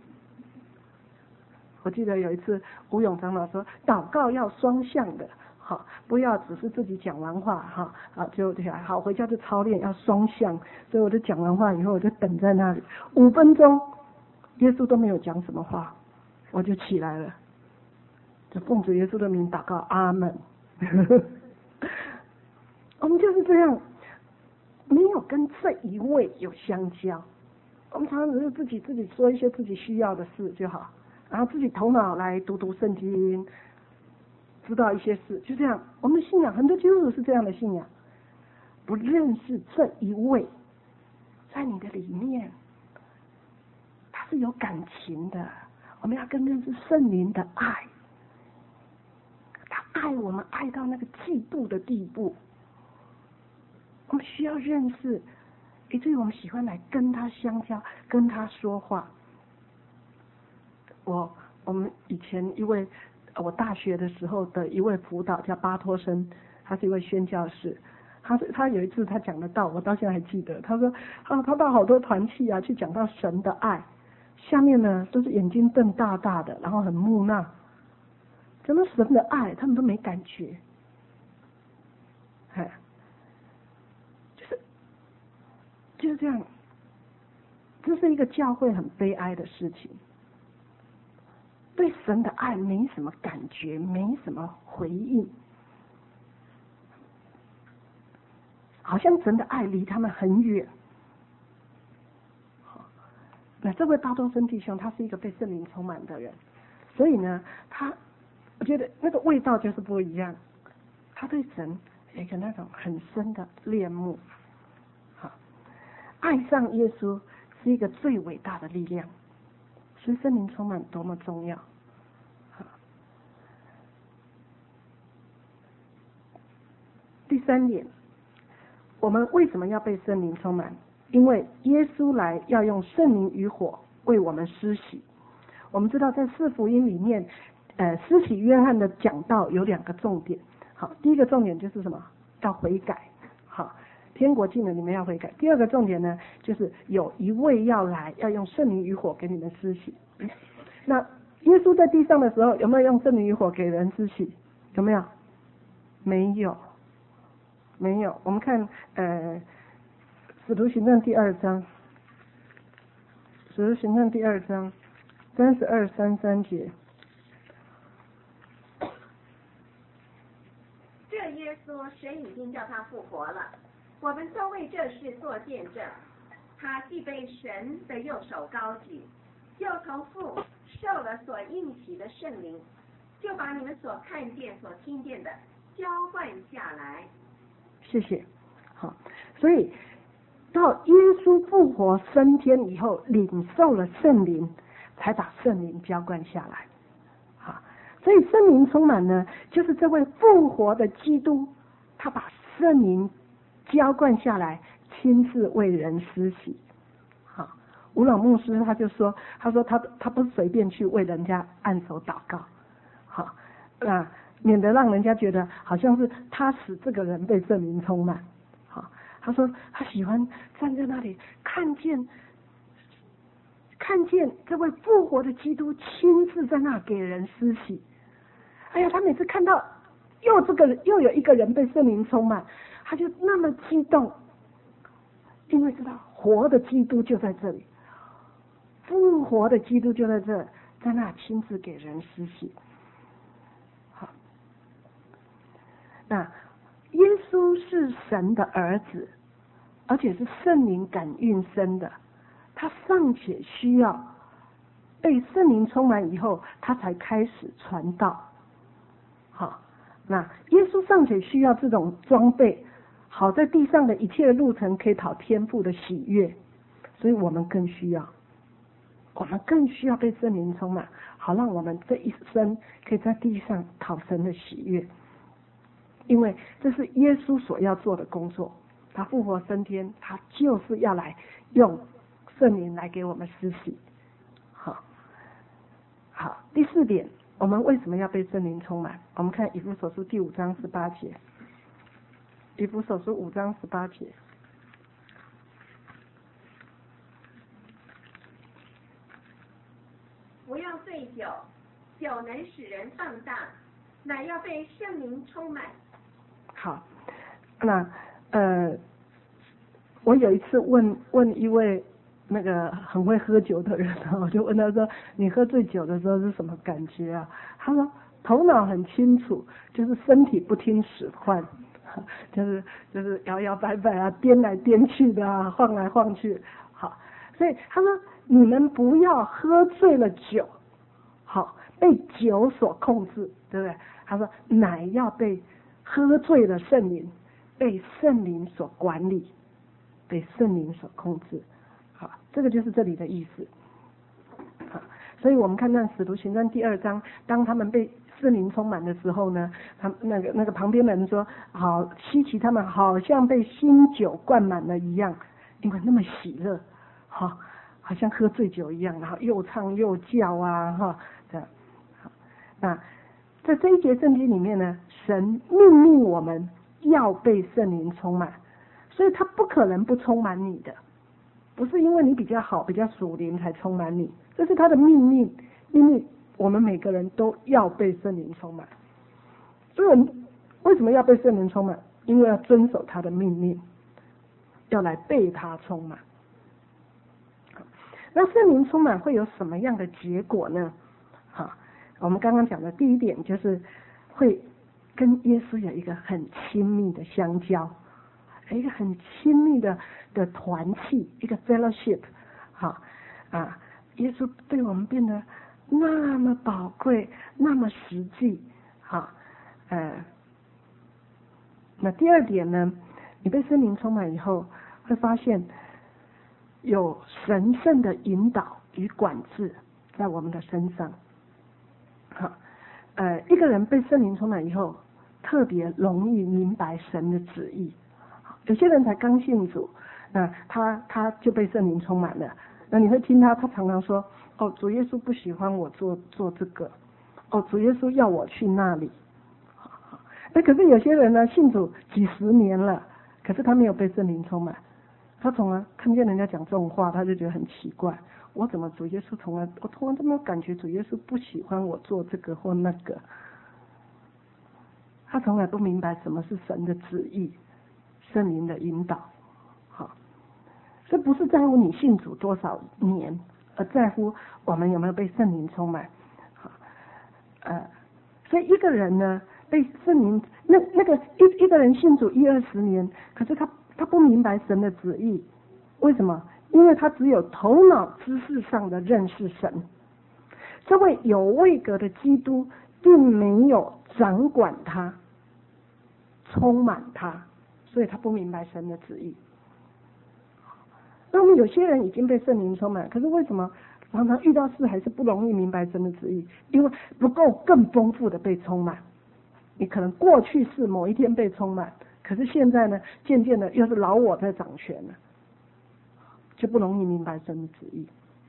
我记得有一次吴永长老说，祷告要双向的，好，不要只是自己讲完话哈，啊就起来，好，回家就操练，要双向。所以我就讲完话以后，我就等在那里五分钟，耶稣都没有讲什么话，我就起来了，就奉主耶稣的名祷告，阿门。我们就是这样，没有跟这一位有相交。我们常常只是自己自己说一些自己需要的事就好，然后自己头脑来读读圣经，知道一些事，就这样。我们的信仰很多基督徒是这样的信仰，不认识这一位在你的里面，他是有感情的。我们要更认识圣灵的爱，他爱我们爱到那个嫉妒的地步。我们需要认识，以至于我们喜欢来跟他相交，跟他说话。我我们以前一位我大学的时候的一位辅导叫巴托生，他是一位宣教士。他他有一次他讲的道，我到现在还记得。他说啊，他到好多团契啊，去讲到神的爱，下面呢都是眼睛瞪大大的，然后很木讷，讲到神的爱，他们都没感觉。哎。就是这样，这是一个教会很悲哀的事情。对神的爱没什么感觉，没什么回应，好像神的爱离他们很远。那这位巴多生弟兄，他是一个被圣灵充满的人，所以呢，他我觉得那个味道就是不一样。他对神有一个那种很深的恋慕。爱上耶稣是一个最伟大的力量，所以圣灵充满多么重要。第三点，我们为什么要被圣灵充满？因为耶稣来要用圣灵与火为我们施洗。我们知道在四福音里面，呃，施洗约翰的讲道有两个重点。好，第一个重点就是什么？要悔改。好。天国近了，你们要悔改。第二个重点呢，就是有一位要来，要用圣灵与火给你们施洗。那耶稣在地上的时候，有没有用圣灵与火给人施洗？有没有？没有，没有。我们看呃，《使徒行传》第二章，《使徒行传》第二章三十二、三三节。 这耶稣，神已经叫他复活了。我们都为这事做见证，他既被神的右手高举，又从父受了所应许的圣灵，就把你们所看见、所听见的交换下来。 谢谢。好，所以到耶稣复活升天以后，领受了圣灵，才把圣灵浇灌下来。好，所以圣灵充满呢，就是这位复活的基督，他把圣灵浇灌下来，亲自为人施洗。好，吴老牧师他就说，他说他他不是随便去为人家按手祷告，好，那免得让人家觉得好像是他使这个人被圣灵充满。好，他说他喜欢站在那里，看见看见这位复活的基督亲自在那给人施洗。哎呀，他每次看到又这个又有一个人被圣灵充满，他就那么激动，因为知道活的基督就在这里，复活的基督就在这，在那亲自给人施洗。好，那耶稣是神的儿子，而且是圣灵感孕生的，他尚且需要被圣灵充满以后，他才开始传道。好，那耶稣尚且需要这种装备，好在地上的一切的路程可以讨天父的喜悦，所以我们更需要。 我们更需要被圣灵充满，好让我们这一生可以在地上讨神的喜悦。因为这是耶稣所要做的工作，他复活升天，他就是要来用圣灵来给我们施洗。好，好，第四点，我们为什么要被圣灵充满？我们看以弗所书第五章十八节，以弗所书五章十八节。 不要醉酒，酒能使人放荡，乃要被圣灵充满。 好，那呃，我有一次问问一位那个很会喝酒的人，我就问他说：“你喝醉酒的时候是什么感觉啊？”他说：“头脑很清楚，就是身体不听使唤，就是就是摇摇摆摆啊，颠来颠去的啊，晃来晃去。”好，所以他说：“你们不要喝醉了酒，好被酒所控制，对不对？”他说：“乃要被喝醉了圣灵，被圣灵所管理，被圣灵所控制。”好，这个就是这里的意思。好，所以我们看到使徒行传第二章，当他们被圣灵充满的时候呢，他那个那个旁边的人说：“好稀奇，他们好像被新酒灌满了一样，因为那么喜乐，好，好像喝醉酒一样，然后又唱又叫啊，哈，这样。好，那在这一节圣经里面呢，神命令我们要被圣灵充满，所以他不可能不充满你的。不是因为你比较好、比较属灵才充满你，这是他的命令，命令我们每个人都要被圣灵充满。所以我们为什么要被圣灵充满？因为要遵守他的命令，要来被他充满。那圣灵充满会有什么样的结果呢？好，我们刚刚讲的第一点就是会跟耶稣有一个很亲密的相交，一个很亲密的的团契，一个 fellowship， 好啊，耶稣对我们变得那么宝贵，那么实际，好，呃，那第二点呢，你被圣灵充满以后，会发现有神圣的引导与管制在我们的身上，好，呃，一个人被圣灵充满以后，特别容易明白神的旨意。有些人才刚信主，那他他就被圣灵充满了。那你会听他，他常常说：“哦，主耶稣不喜欢我做做这个，哦，主耶稣要我去那里。”那可是有些人呢，信主几十年了，可是他没有被圣灵充满。他从来看见人家讲这种话，他就觉得很奇怪：我怎么主耶稣从来我从来都没有感觉主耶稣不喜欢我做这个或那个。他从来不明白什么是神的旨意。圣灵的引导，好，这不是在乎你信主多少年，而在乎我们有没有被圣灵充满。好，呃，所以一个人呢，被圣灵，那那个一一个人信主一二十年，可是他他不明白神的旨意，为什么？因为他只有头脑知识上的认识神。这位有位格的基督，并没有掌管他，充满他。所以他不明白神的旨意。那我们有些人已经被圣灵充满，可是为什么常常遇到事还是不容易明白神的旨意？因为不够更丰富的被充满。你可能过去是某一天被充满，可是现在呢，渐渐的又是老我在掌权了，就不容易明白神的旨意。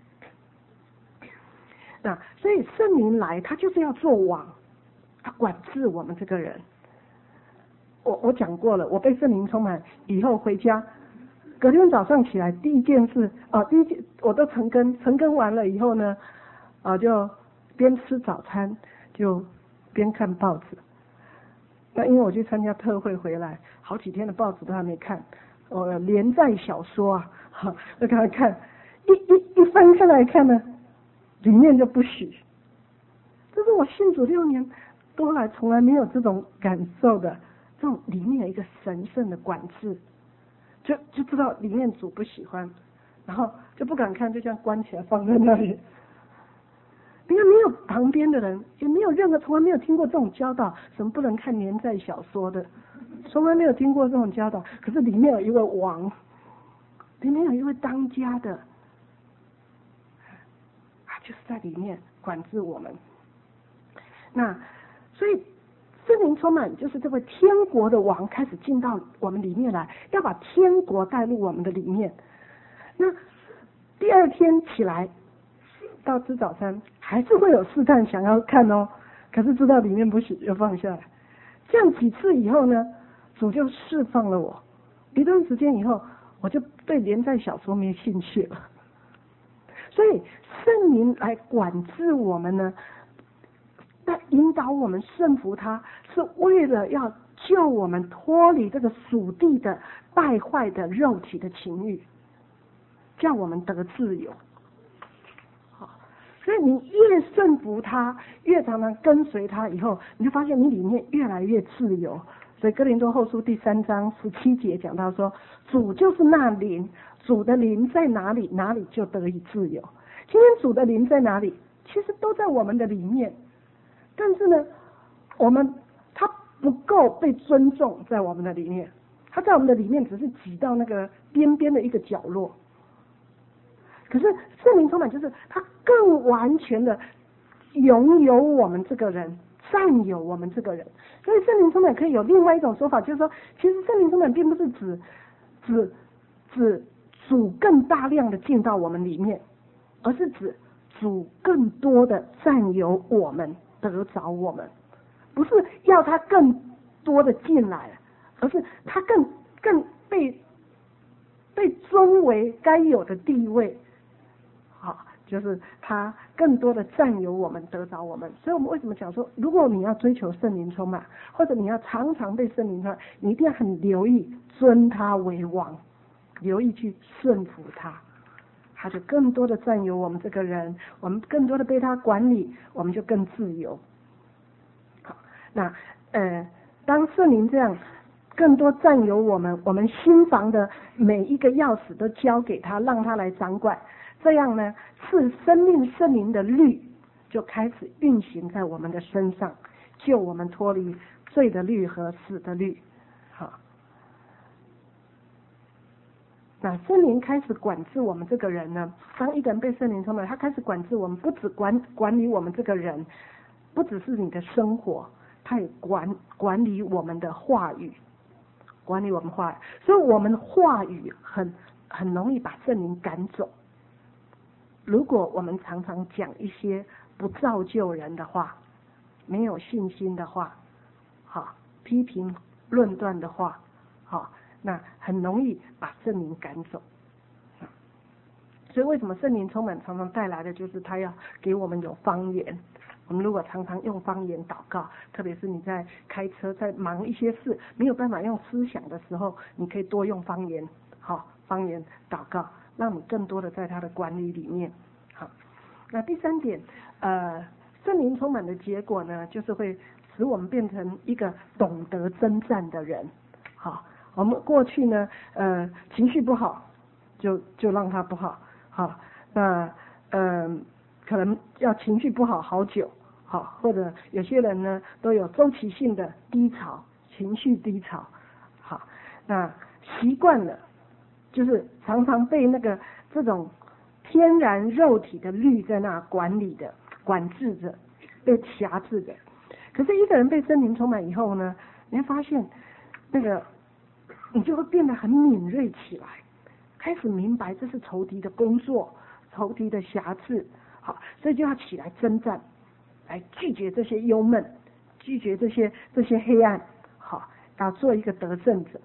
那所以圣灵来，他就是要做王，他管制我们这个人。我我讲过了，我被圣灵充满以后回家，隔天早上起来第一件事啊，第一件我都晨更，晨更完了以后呢，啊就边吃早餐就边看报纸。那因为我去参加特会回来，好几天的报纸都还没看，我连载小说啊，哈，就给他看，一一一翻开来看呢，里面就不许。这是我信主六年多来从来没有这种感受的。这种里面有一个神圣的管制，就就知道里面主不喜欢，然后就不敢看，就这样关起来放在那里。因为没有旁边的人，也没有任何从来没有听过这种教导，什么不能看连载小说的，从来没有听过这种教导。可是里面有一位王，里面有一位当家的， 在里面管制我们。那所以圣灵充满，就是这位天国的王开始进到我们里面来，要把天国带入我们的里面。那第二天起来到吃早餐，还是会有试探想要看哦，可是知道里面不行，就放下来。这样几次以后呢，主就释放了我。一段时间以后，我就对连载小说没兴趣了。所以圣灵来管制我们呢，来引导我们顺服他，是为了要救我们脱离这个属地的败坏的肉体的情欲，叫我们得自由。好，所以你越顺服他，越常常跟随他，以后你就发现你里面越来越自由。所以哥林多后书第三章十七节讲到说，主就是那灵，主的灵在哪里，哪里就得以自由。今天主的灵在哪里？其实都在我们的里面，但是呢，我们他不够被尊重在我们的里面，他在我们的里面只是挤到那个边边的一个角落。可是圣灵充满，就是他更完全的拥有我们这个人，占有我们这个人。所以圣灵充满可以有另外一种说法，就是说，其实圣灵充满并不是指指指主更大量的进到我们里面，而是指主更多的占有我们，得着我们。不是要他更多的进来，而是他更更被被尊为该有的地位。好，就是他更多的占有我们，得着我们。所以我们为什么讲说，如果你要追求圣灵充满，或者你要常常被圣灵充满，你一定要很留意尊他为王，留意去顺服他，他就更多的占有我们这个人，我们更多的被他管理，我们就更自由。好，那呃，当圣灵这样更多占有我们，我们心房的每一个钥匙都交给他，让他来掌管。这样呢，是生命圣灵的律就开始运行在我们的身上，救我们脱离罪的律和死的律。好，那圣灵开始管制我们这个人呢，当一个人被圣灵充满，他开始管制我们，不只管管理我们这个人，不只是你的生活，他也管管理我们的话语，管理我们话语。所以我们话语很很容易把圣灵赶走。如果我们常常讲一些不造就人的话，没有信心的话，好，批评论断的话，好，那很容易把圣灵赶走。所以为什么圣灵充满常常带来的就是他要给我们有方言。我们如果常常用方言祷告，特别是你在开车在忙一些事没有办法用思想的时候，你可以多用方言，好，方言祷告，让你更多的在他的管理里面。好，那第三点，呃，圣灵充满的结果呢，就是会使我们变成一个懂得征战的人。好，我们过去呢，呃，情绪不好，就就让它不好。好，那嗯、呃，可能要情绪不好好久。好，或者有些人呢都有周期性的低潮，情绪低潮。好，那习惯了。就是常常被那个这种天然肉体的律在那管理的、管制着、被辖制的。可是一个人被圣灵充满以后呢，你会发现那个你就会变得很敏锐起来，开始明白这是仇敌的工作、仇敌的辖制。好，所以就要起来征战，来拒绝这些忧闷，拒绝这些这些黑暗。好，要做一个得胜者。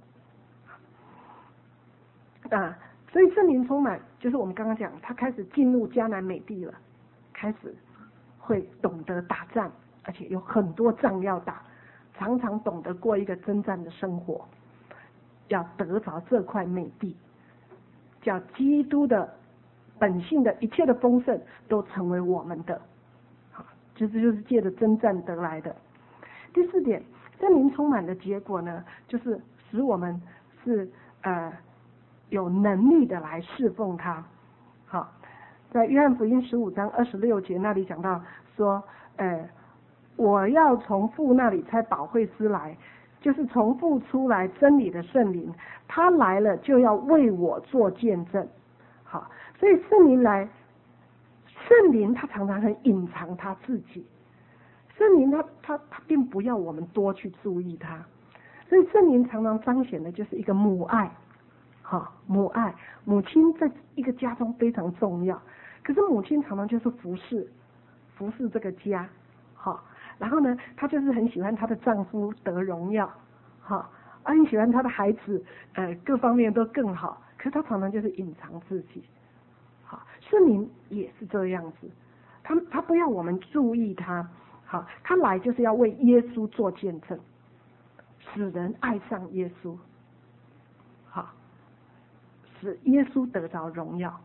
啊，所以圣灵充满，就是我们刚刚讲，他开始进入迦南美地了，开始会懂得打仗，而且有很多仗要打，常常懂得过一个征战的生活，要得着这块美地，叫基督的本性的一切的丰盛都成为我们的，好，这就是借着征战得来的。第四点，圣灵充满的结果呢，就是使我们是呃。有能力的来侍奉他。好，在约翰福音十五章二十六节那里讲到说，呃，我要从父那里差保惠师来，就是从父出来真理的圣灵，他来了就要为我做见证。好，所以圣灵来圣灵他常常很隐藏他自己，圣灵他他他并不要我们多去注意他，所以圣灵常常彰显的就是一个母爱，好，母爱，母亲在一个家中非常重要，可是母亲常常就是服侍服侍这个家，好，然后呢，她就是很喜欢她的丈夫得荣耀，好，很喜欢她的孩子，呃，各方面都更好，可是她常常就是隐藏自己。好，圣灵也是这样子，他他不要我们注意他，好，他来就是要为耶稣做见证，使人爱上耶稣，好，使耶稣得着荣耀。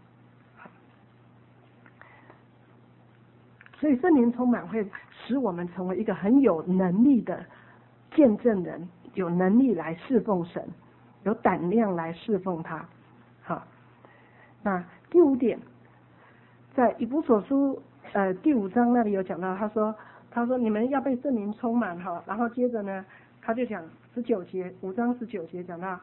所以圣灵充满会使我们成为一个很有能力的见证人，有能力来侍奉神，有胆量来侍奉他。好，那第五点，在以弗所书呃第五章那里有讲到，他说他说你们要被圣灵充满哈，然后接着呢他就讲十九节，五章十九节讲到，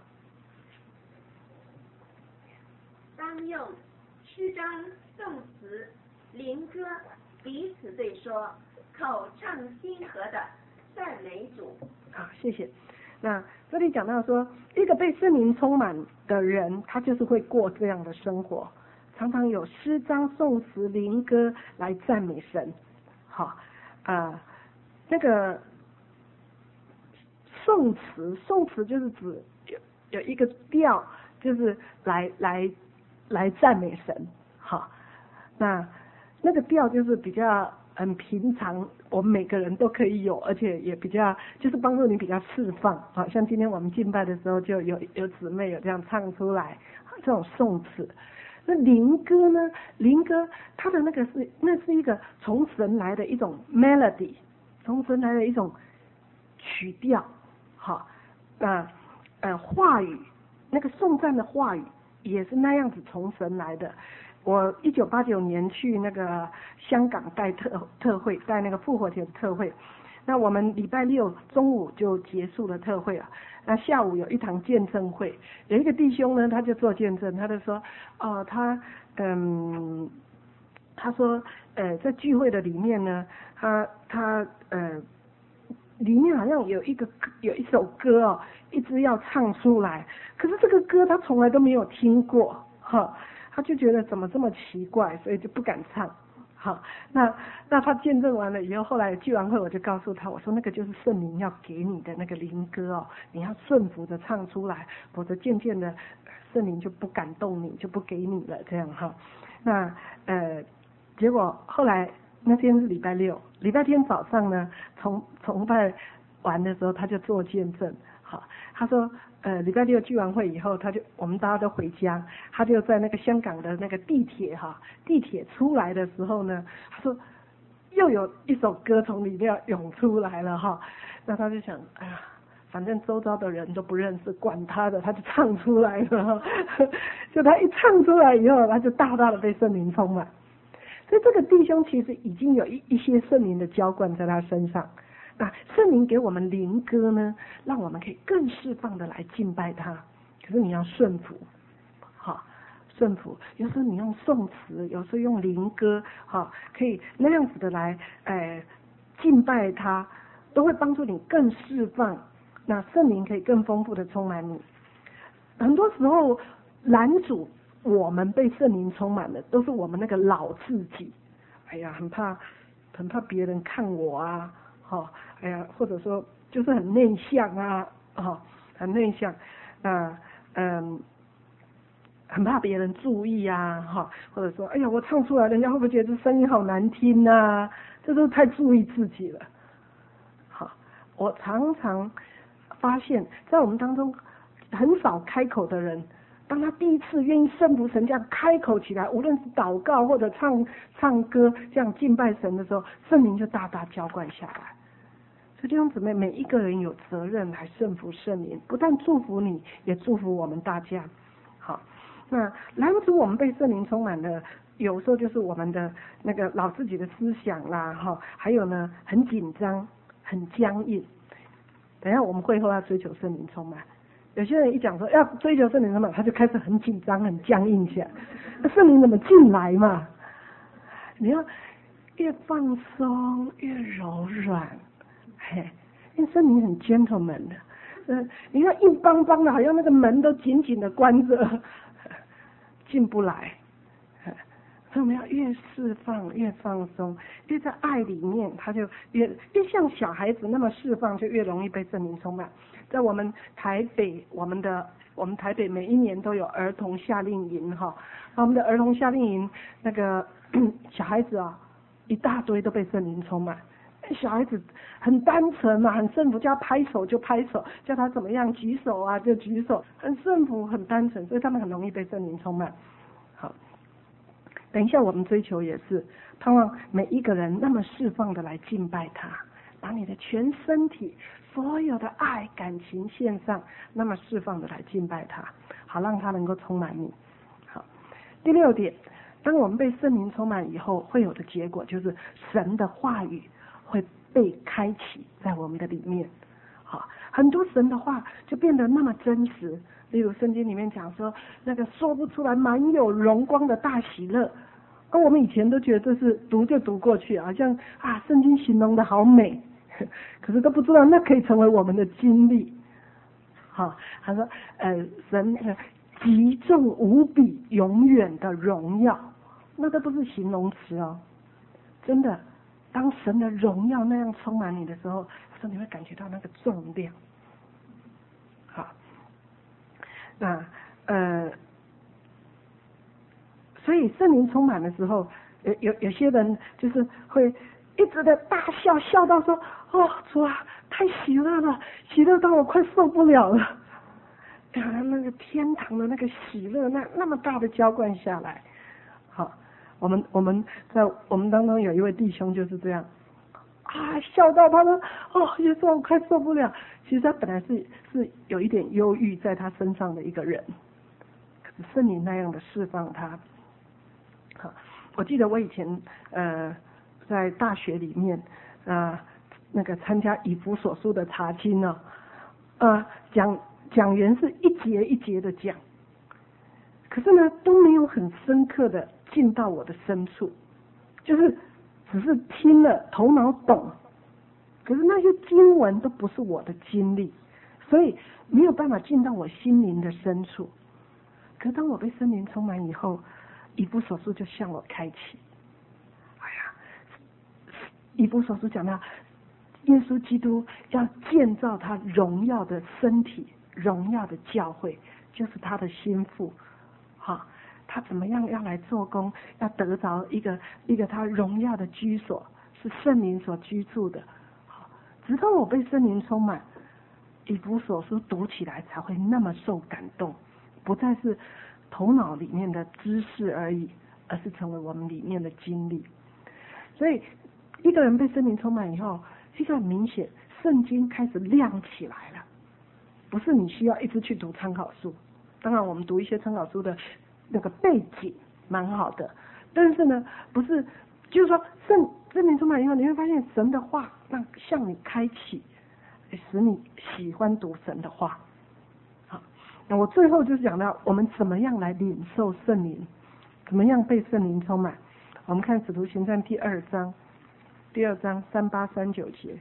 当用诗章、颂词、灵歌彼此对说，口唱心和的赞美主。 好，谢谢。那这里讲到说，一个被圣灵充满的人，他就是会过这样的生活，常常有诗章、颂词、灵歌来赞美神。好，啊、呃，那个颂词，颂词就是指有有一个调，就是来来来赞美神。好，那那个调就是比较很平常，我们每个人都可以有，而且也比较就是帮助你比较释放。好像今天我们敬拜的时候就有有姊妹有这样唱出来这种颂词。那灵歌呢？灵歌它的那个是那是一个从神来的一种 melody， 从神来的一种曲调。好，那呃话语，那个颂赞的话语也是那样子从神来的。我一九八九年去那个香港带特特会，带那个复活节特会。那我们礼拜六中午就结束了特会了。那下午有一堂见证会，有一个弟兄呢，他就做见证，他就说，哦，他嗯，他说，呃，在聚会的里面呢，他他呃，里面好像有一个有一首歌哦，一直要唱出来，可是这个歌他从来都没有听过，哈。他就觉得怎么这么奇怪，所以就不敢唱。好，那那他见证完了以后，后来聚完会我就告诉他，我说那个就是圣灵要给你的那个灵歌哦，你要顺服的唱出来，否则渐渐的圣灵就不感动你，就不给你了这样哈。那呃，结果后来那天是礼拜六，礼拜天早上呢，崇崇拜完的时候他就做见证。好，他说，呃，礼拜六聚完会以后，他就我们大家都回家，他就在那个香港的那个地铁哈，地铁出来的时候呢，他说又有一首歌从里面涌出来了哈，那他就想，哎呀，反正周遭的人都不认识，管他的，他就唱出来了，就他一唱出来以后，他就大大的被圣灵充满，所以这个弟兄其实已经有一一些圣灵的浇灌在他身上。那圣灵给我们灵歌呢，让我们可以更释放的来敬拜他。可是你要顺服，好，顺服。有时候你用颂词，有时候用灵歌，好，可以那样子的来，呃，敬拜他，都会帮助你更释放。那圣灵可以更丰富的充满你。很多时候拦阻我们被圣灵充满的，都是我们那个老自己。哎呀，很怕，很怕别人看我啊。好、哦，哎呀，或者说就是很内向啊，哦，很内向，那嗯，很怕别人注意啊，哈、哦，或者说，哎呀，我唱出来，人家会不会觉得这声音好难听啊？这都太注意自己了。好，我常常发现，在我们当中很少开口的人，当他第一次愿意顺服神这样开口起来，无论是祷告或者唱唱歌这样敬拜神的时候，圣灵就大大浇灌下来。所以弟兄姊妹，每一个人有责任来顺服圣灵，不但祝福你，也祝福我们大家。好，那拦阻我们被圣灵充满的，有时候就是我们的那个老自己的思想啦，哈，还有呢，很紧张、很僵硬。等一下我们会后要追求圣灵充满，有些人一讲说要追求圣灵充满，他就开始很紧张、很僵硬起来。那圣灵怎么进来嘛？ 你要越放松越柔软，嘿，因为圣灵很 gentleman 的，呃，你要硬邦邦的，好像那个门都紧紧的关着，进不来。所以我们要越释放越放松，越在爱里面，他就越越像小孩子那么释放，就越容易被圣灵充满。在我们台北，我们的我们台北每一年都有儿童夏令营哈，我们的儿童夏令营那个小孩子啊，一大堆都被圣灵充满。小孩子很单纯嘛，很顺服，叫他拍手就拍手，叫他怎么样举手啊就举手，很顺服很单纯，所以他们很容易被圣灵充满。好。等一下，我们追求也是盼望每一个人那么释放的来敬拜他，把你的全身体所有的爱感情献上，那么释放的来敬拜他，好让他能够充满你。好，第六点，当我们被圣灵充满以后，会有的结果就是神的话语会被开启在我们的里面。好，很多神的话就变得那么真实。例如圣经里面讲说，那个说不出来满有荣光的大喜乐，而我们以前都觉得这是读就读过去，好像啊圣经形容的好美，可是都不知道那可以成为我们的经历。好，他说呃神极重无比永远的荣耀，那都不是形容词哦，真的，当神的荣耀那样充满你的时候，他说你会感觉到那个重量。好。那呃，所以圣灵充满的时候，有有有些人就是会一直的大笑，笑到说：“哦，主啊，太喜乐了，喜乐到我快受不了了。”啊，那个天堂的那个喜乐，那那么大的浇灌下来。好，我们我们在我们当中有一位弟兄就是这样，啊，笑到他说：“哦，耶稣，我快受不了。”其实他本来是是有一点忧郁在他身上的一个人，可是圣灵那样的释放他。好，我记得我以前呃在大学里面呃那个参加以弗所书的查经呢，呃讲讲员是一节一节的讲，可是呢都没有很深刻的进到我的深处，就是只是听了头脑懂。可是那些经文都不是我的经历，所以没有办法进到我心灵的深处。可是当我被圣灵充满以后，以弗所书就向我开启。哎呀，以弗所书讲到耶稣基督要建造他荣耀的身体，荣耀的教会，就是他的心腹。好，他怎么样要来做工，要得着一个一个他荣耀的居所，是圣灵所居住的。直到我被圣灵充满，以弗所书读起来才会那么受感动，不再是头脑里面的知识而已，而是成为我们里面的经历。所以一个人被圣灵充满以后，一个很明显，圣经开始亮起来了。不是你需要一直去读参考书，当然我们读一些参考书的那个背景蛮好的，但是呢，不是就是说圣圣灵充满以后，你会发现神的话让向你开启，使你喜欢读神的话。好，那我最后就是讲到我们怎么样来领受圣灵，怎么样被圣灵充满。我们看使徒行传第二章，第二章三八三九节。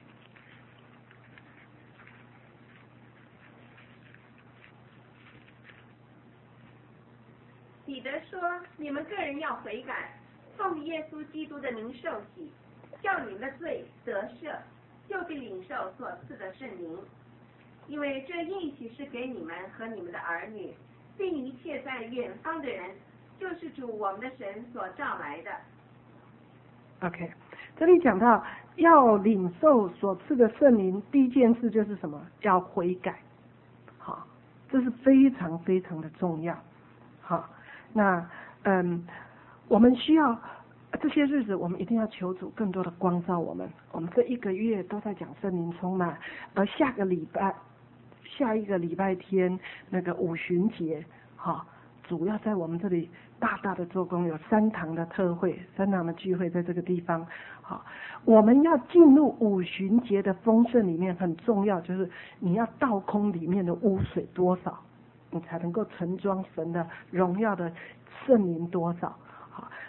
彼得说：“你们个人要悔改，奉耶稣基督的名受洗，叫你们的罪得赦，就必领受所赐的圣灵。因为这应许是给你们和你们的儿女，并一切在远方的人，就是主我们的神所召来的。” OK， 这里讲到要领受所赐的圣灵，第一件事就是什么？要悔改。好，这是非常非常的重要。好。那嗯，我们需要这些日子，我们一定要求主更多的光照我们。我们这一个月都在讲圣灵充满，而下个礼拜、下一个礼拜天那个五旬节，哈，主要在我们这里大大的做工，有三堂的特会、三堂的聚会在这个地方。好，我们要进入五旬节的丰盛里面，很重要就是你要倒空里面的污水多少。你才能够盛装神的荣耀的圣灵多少。好，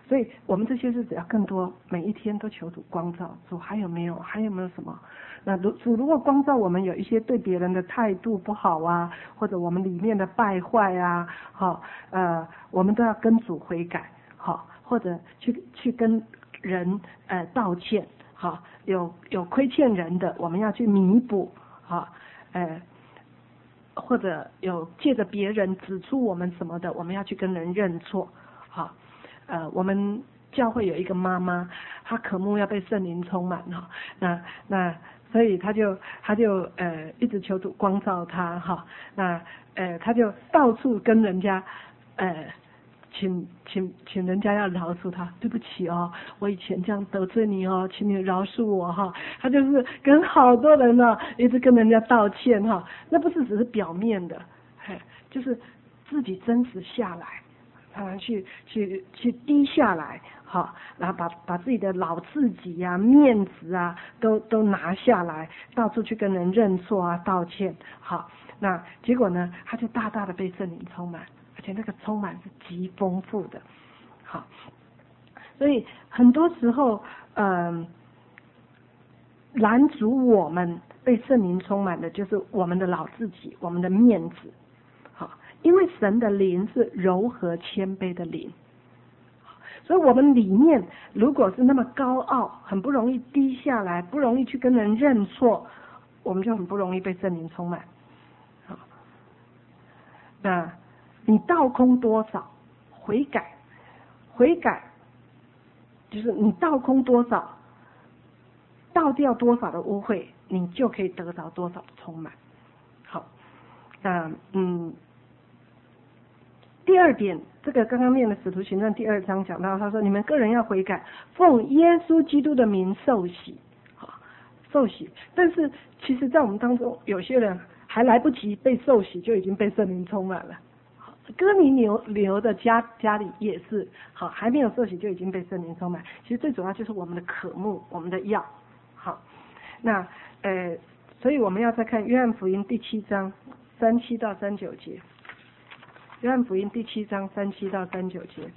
所以我们这些日子要更多，每一天都求主光照，主还有没有，还有没有什么？那如主如果光照我们有一些对别人的态度不好啊，或者我们里面的败坏啊，好，呃，我们都要跟主悔改，好，或者去去跟人呃道歉，好，有有亏欠人的，我们要去弥补，好，呃。或者有借着别人指出我们什么的，我们要去跟人认错，好，呃，我们教会有一个妈妈，她渴慕要被圣灵充满哈，那那所以她就她就呃一直求主光照她哈，那呃她就到处跟人家呃请请请人家要饶恕他，对不起哦，我以前这样得罪你哦，请你饶恕我哈。他就是跟好多人呢、啊，一直跟人家道歉哈，那不是只是表面的，嘿，就是自己真实下来，啊，去去去低下来，好，然后把把自己的老自己呀、啊、面子啊，都都拿下来，到处去跟人认错啊、道歉，好，那结果呢，他就大大的被圣灵充满。而且那个充满是极丰富的，好，所以很多时候，嗯、呃，拦阻我们被圣灵充满的，就是我们的老自己，我们的面子，好，因为神的灵是柔和谦卑的灵，所以我们里面如果是那么高傲，很不容易低下来，不容易去跟人认错，我们就很不容易被圣灵充满，好，那。你倒空多少，悔改，悔改，就是你倒空多少，倒掉多少的污秽，你就可以得着多少的充满。好，那嗯，第二点，这个刚刚念的使徒行传第二章讲到，他说你们个人要悔改，奉耶稣基督的名受洗，好，受洗。但是其实在我们当中，有些人还来不及被受洗，就已经被圣灵充满了。哥尼流流的家家里也是好，还没有受洗就已经被圣灵充满。其实最主要就是我们的渴慕，我们的要好。那呃，所以我们要再看约翰福音第七章三七到三九节。约翰福音第七章三七到三九节。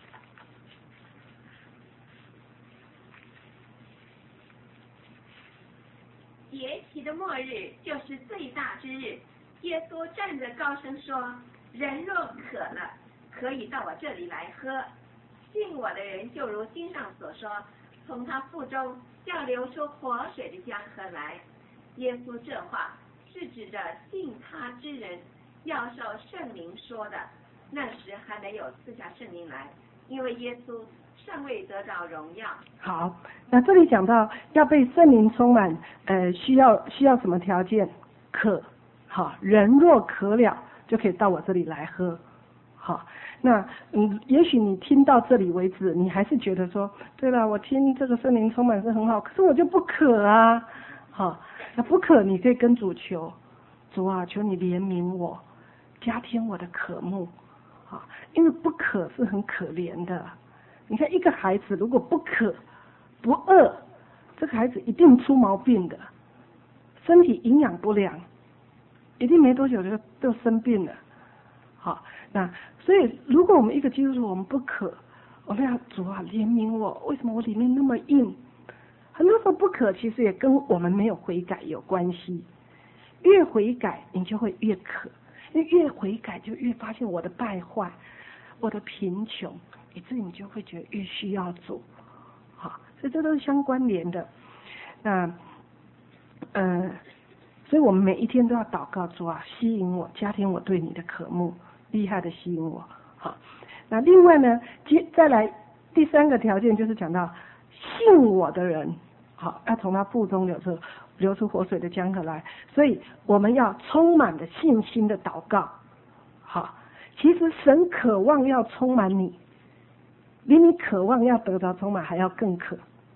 节期的末日就是最大之日，耶稣站着高声说。人若渴了，可以到我这里来喝。信我的人，就如经上所说，从他腹中要流出活水的江河来。耶稣这话是指着信他之人要受圣灵说的。那时还没有赐下圣灵来，因为耶稣尚未得着荣耀。 好，那这里讲到要被圣灵充满，呃，需要需要什么条件？渴，好，人若渴了。就可以到我这里来喝，好，那嗯，也许你听到这里为止，你还是觉得说，对了，我听这个圣灵充满是很好，可是我就不渴啊，好，那不渴你可以跟主求，主啊，求你怜悯我，加添我的渴慕，好，因为不渴是很可怜的，你看一个孩子如果不渴不饿，这个孩子一定出毛病的，身体营养不良。一定没多久就就生病了，好，那所以如果我们一个基督徒我们不渴，我们要主啊怜悯我，为什么我里面那么硬？很多时候不渴其实也跟我们没有悔改有关系，越悔改你就会越渴，因为越悔改就越发现我的败坏，我的贫穷，以至于你就会觉得越需要主，好，所以这都是相关联的。那呃所以我们每一天都要祷告主啊，吸引我，加添我对你的渴慕，厉害的吸引我。好，那另外呢，接再来第三个条件就是讲到信我的人，好，要从他腹中流出流出活水的江河来。所以我们要充满了信心的祷告。好，其实神渴望要充满你，比你渴望要得到充满还要更渴。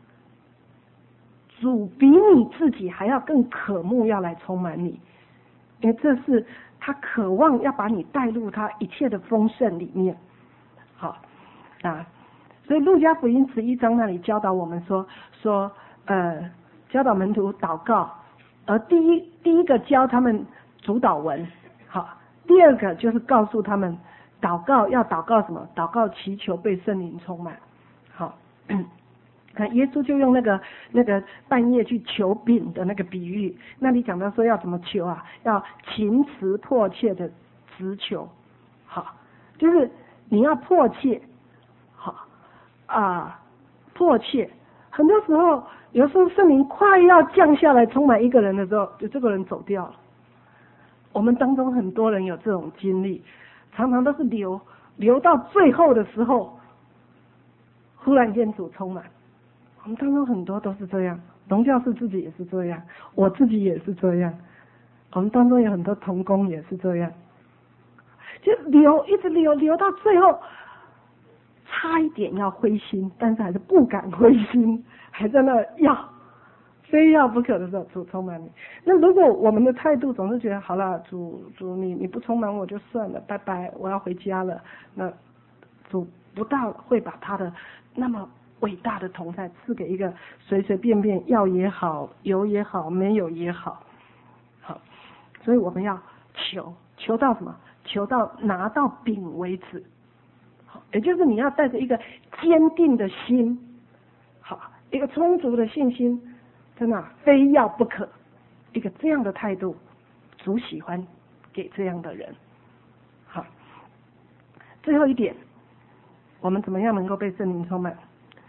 主比你自己还要更渴慕要来充满你，因为这是他渴望要把你带入他一切的丰盛里面。好啊，所以路加福音十一章那里教导我们说说呃教导门徒祷告，而第一第一个教他们主祷文，好，第二个就是告诉他们祷告要祷告什么？祷告祈求被圣灵充满。 好，那耶稣就用那个那个半夜去求饼的那个比喻，那里讲到说要怎么求啊？要勤辞迫切的直求，好，就是你要迫切，好啊，迫切。很多时候，有时候圣灵快要降下来充满一个人的时候，就这个人走掉了。我们当中很多人有这种经历，常常都是留留到最后的时候，忽然间主充满。我们当中很多都是这样，龙教士自己也是这样，我自己也是这样，我们当中有很多同工也是这样，就留一直留留到最后，差一点要灰心，但是还是不敢灰心，还在那要非要不可的时候，主充满你。那如果我们的态度总是觉得好了，主主你你不充满我就算了，拜拜，我要回家了，那主不大会把他的那么伟大的同在赐给一个随随便便要也好，有也好，没有也好，好，所以我们要求求到什么？求到拿到饼为止。好，也就是你要带着一个坚定的心，好，一个充足的信心，真的非要不可，一个这样的态度，主喜欢给这样的人。好，最后一点，我们怎么样能够被圣灵充满？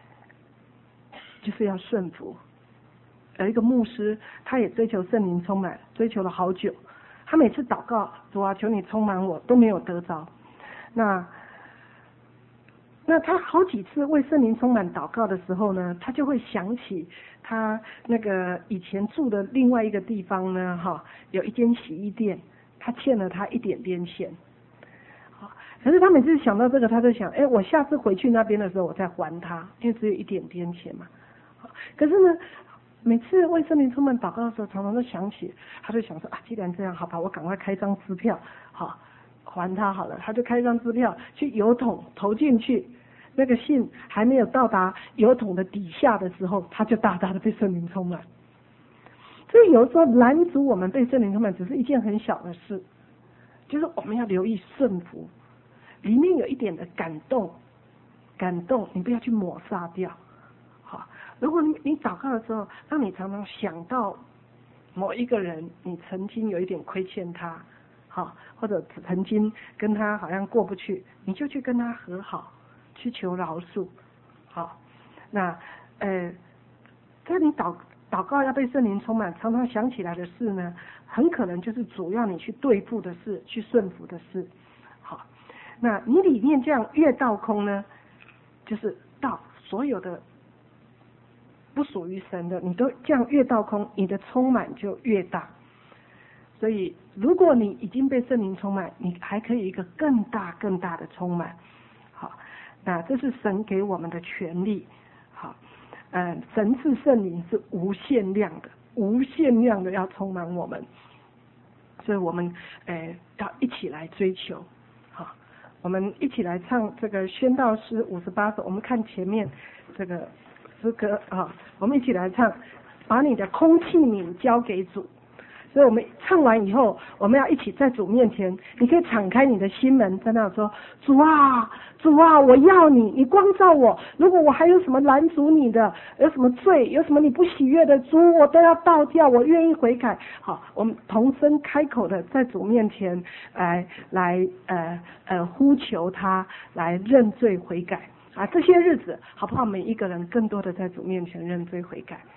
就是要顺服。有一个牧师，他也追求圣灵充满，追求了好久。他每次祷告，主啊，求你充满我，都没有得着。那那他好几次为圣灵充满祷告的时候呢，他就会想起他那个以前住的另外一个地方呢，哈，有一间洗衣店，他欠了他一点点钱。可是他每次想到这个，他就想，哎，我下次回去那边的时候，我再还他，因为只有一点点钱嘛。可是呢，每次为圣灵充满祷告的时候，常常都想起，他就想说啊，既然这样，好吧，我赶快开张支票，好还他好了。他就开张支票去邮筒投进去，那个信还没有到达邮筒的底下的时候，他就大大的被圣灵充满。所以有时候拦阻我们被圣灵充满，只是一件很小的事，就是我们要留意顺服，里面有一点的感动，感动你不要去抹杀掉。好，如果你你祷告的时候，当你常常想到某一个人，你曾经有一点亏欠他，好，或者曾经跟他好像过不去，你就去跟他和好，去求饶恕。好，那呃，在你祷祷告要被圣灵充满，常常想起来的事呢，很可能就是主要你去对付的事，去顺服的事。好，那你里面这样越倒空呢，就是到所有的不属于神的，你都这样越倒空，你的充满就越大。所以如果你已经被圣灵充满，你还可以一个更大更大的充满。好，那这是神给我们的权利。好，嗯，神赐圣灵是无限量的，无限量的要充满我们，所以我们呃要一起来追求。好，我们一起来唱这个宣道诗五十八首，我们看前面这个诗歌啊，我们一起来唱，把你的空器皿交给主。所以我们唱完以后，我们要一起在主面前，你可以敞开你的心门，在那说，主啊，主啊，我要你，你光照我，如果我还有什么拦阻你的，有什么罪，有什么你不喜悦的，主，我都要倒掉，我愿意悔改。好，我们同声开口的在主面前来来呃呃呼求他，来认罪悔改啊！这些日子好不好？每一个人更多的在主面前认罪悔改。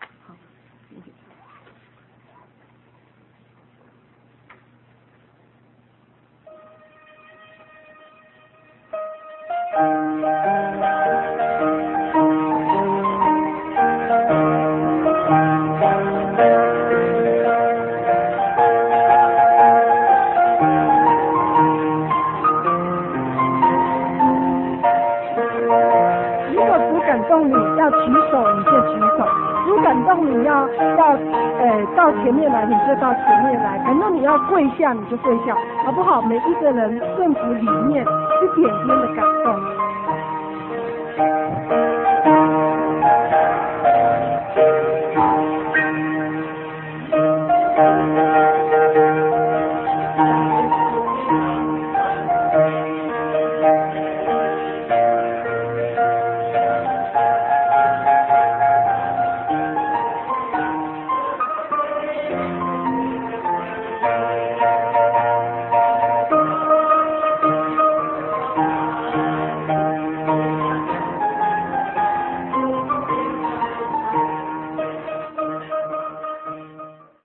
前面来你就到前面来，反正你要跪下你就跪下，好不好？每一个人顺服里面一点点的感动。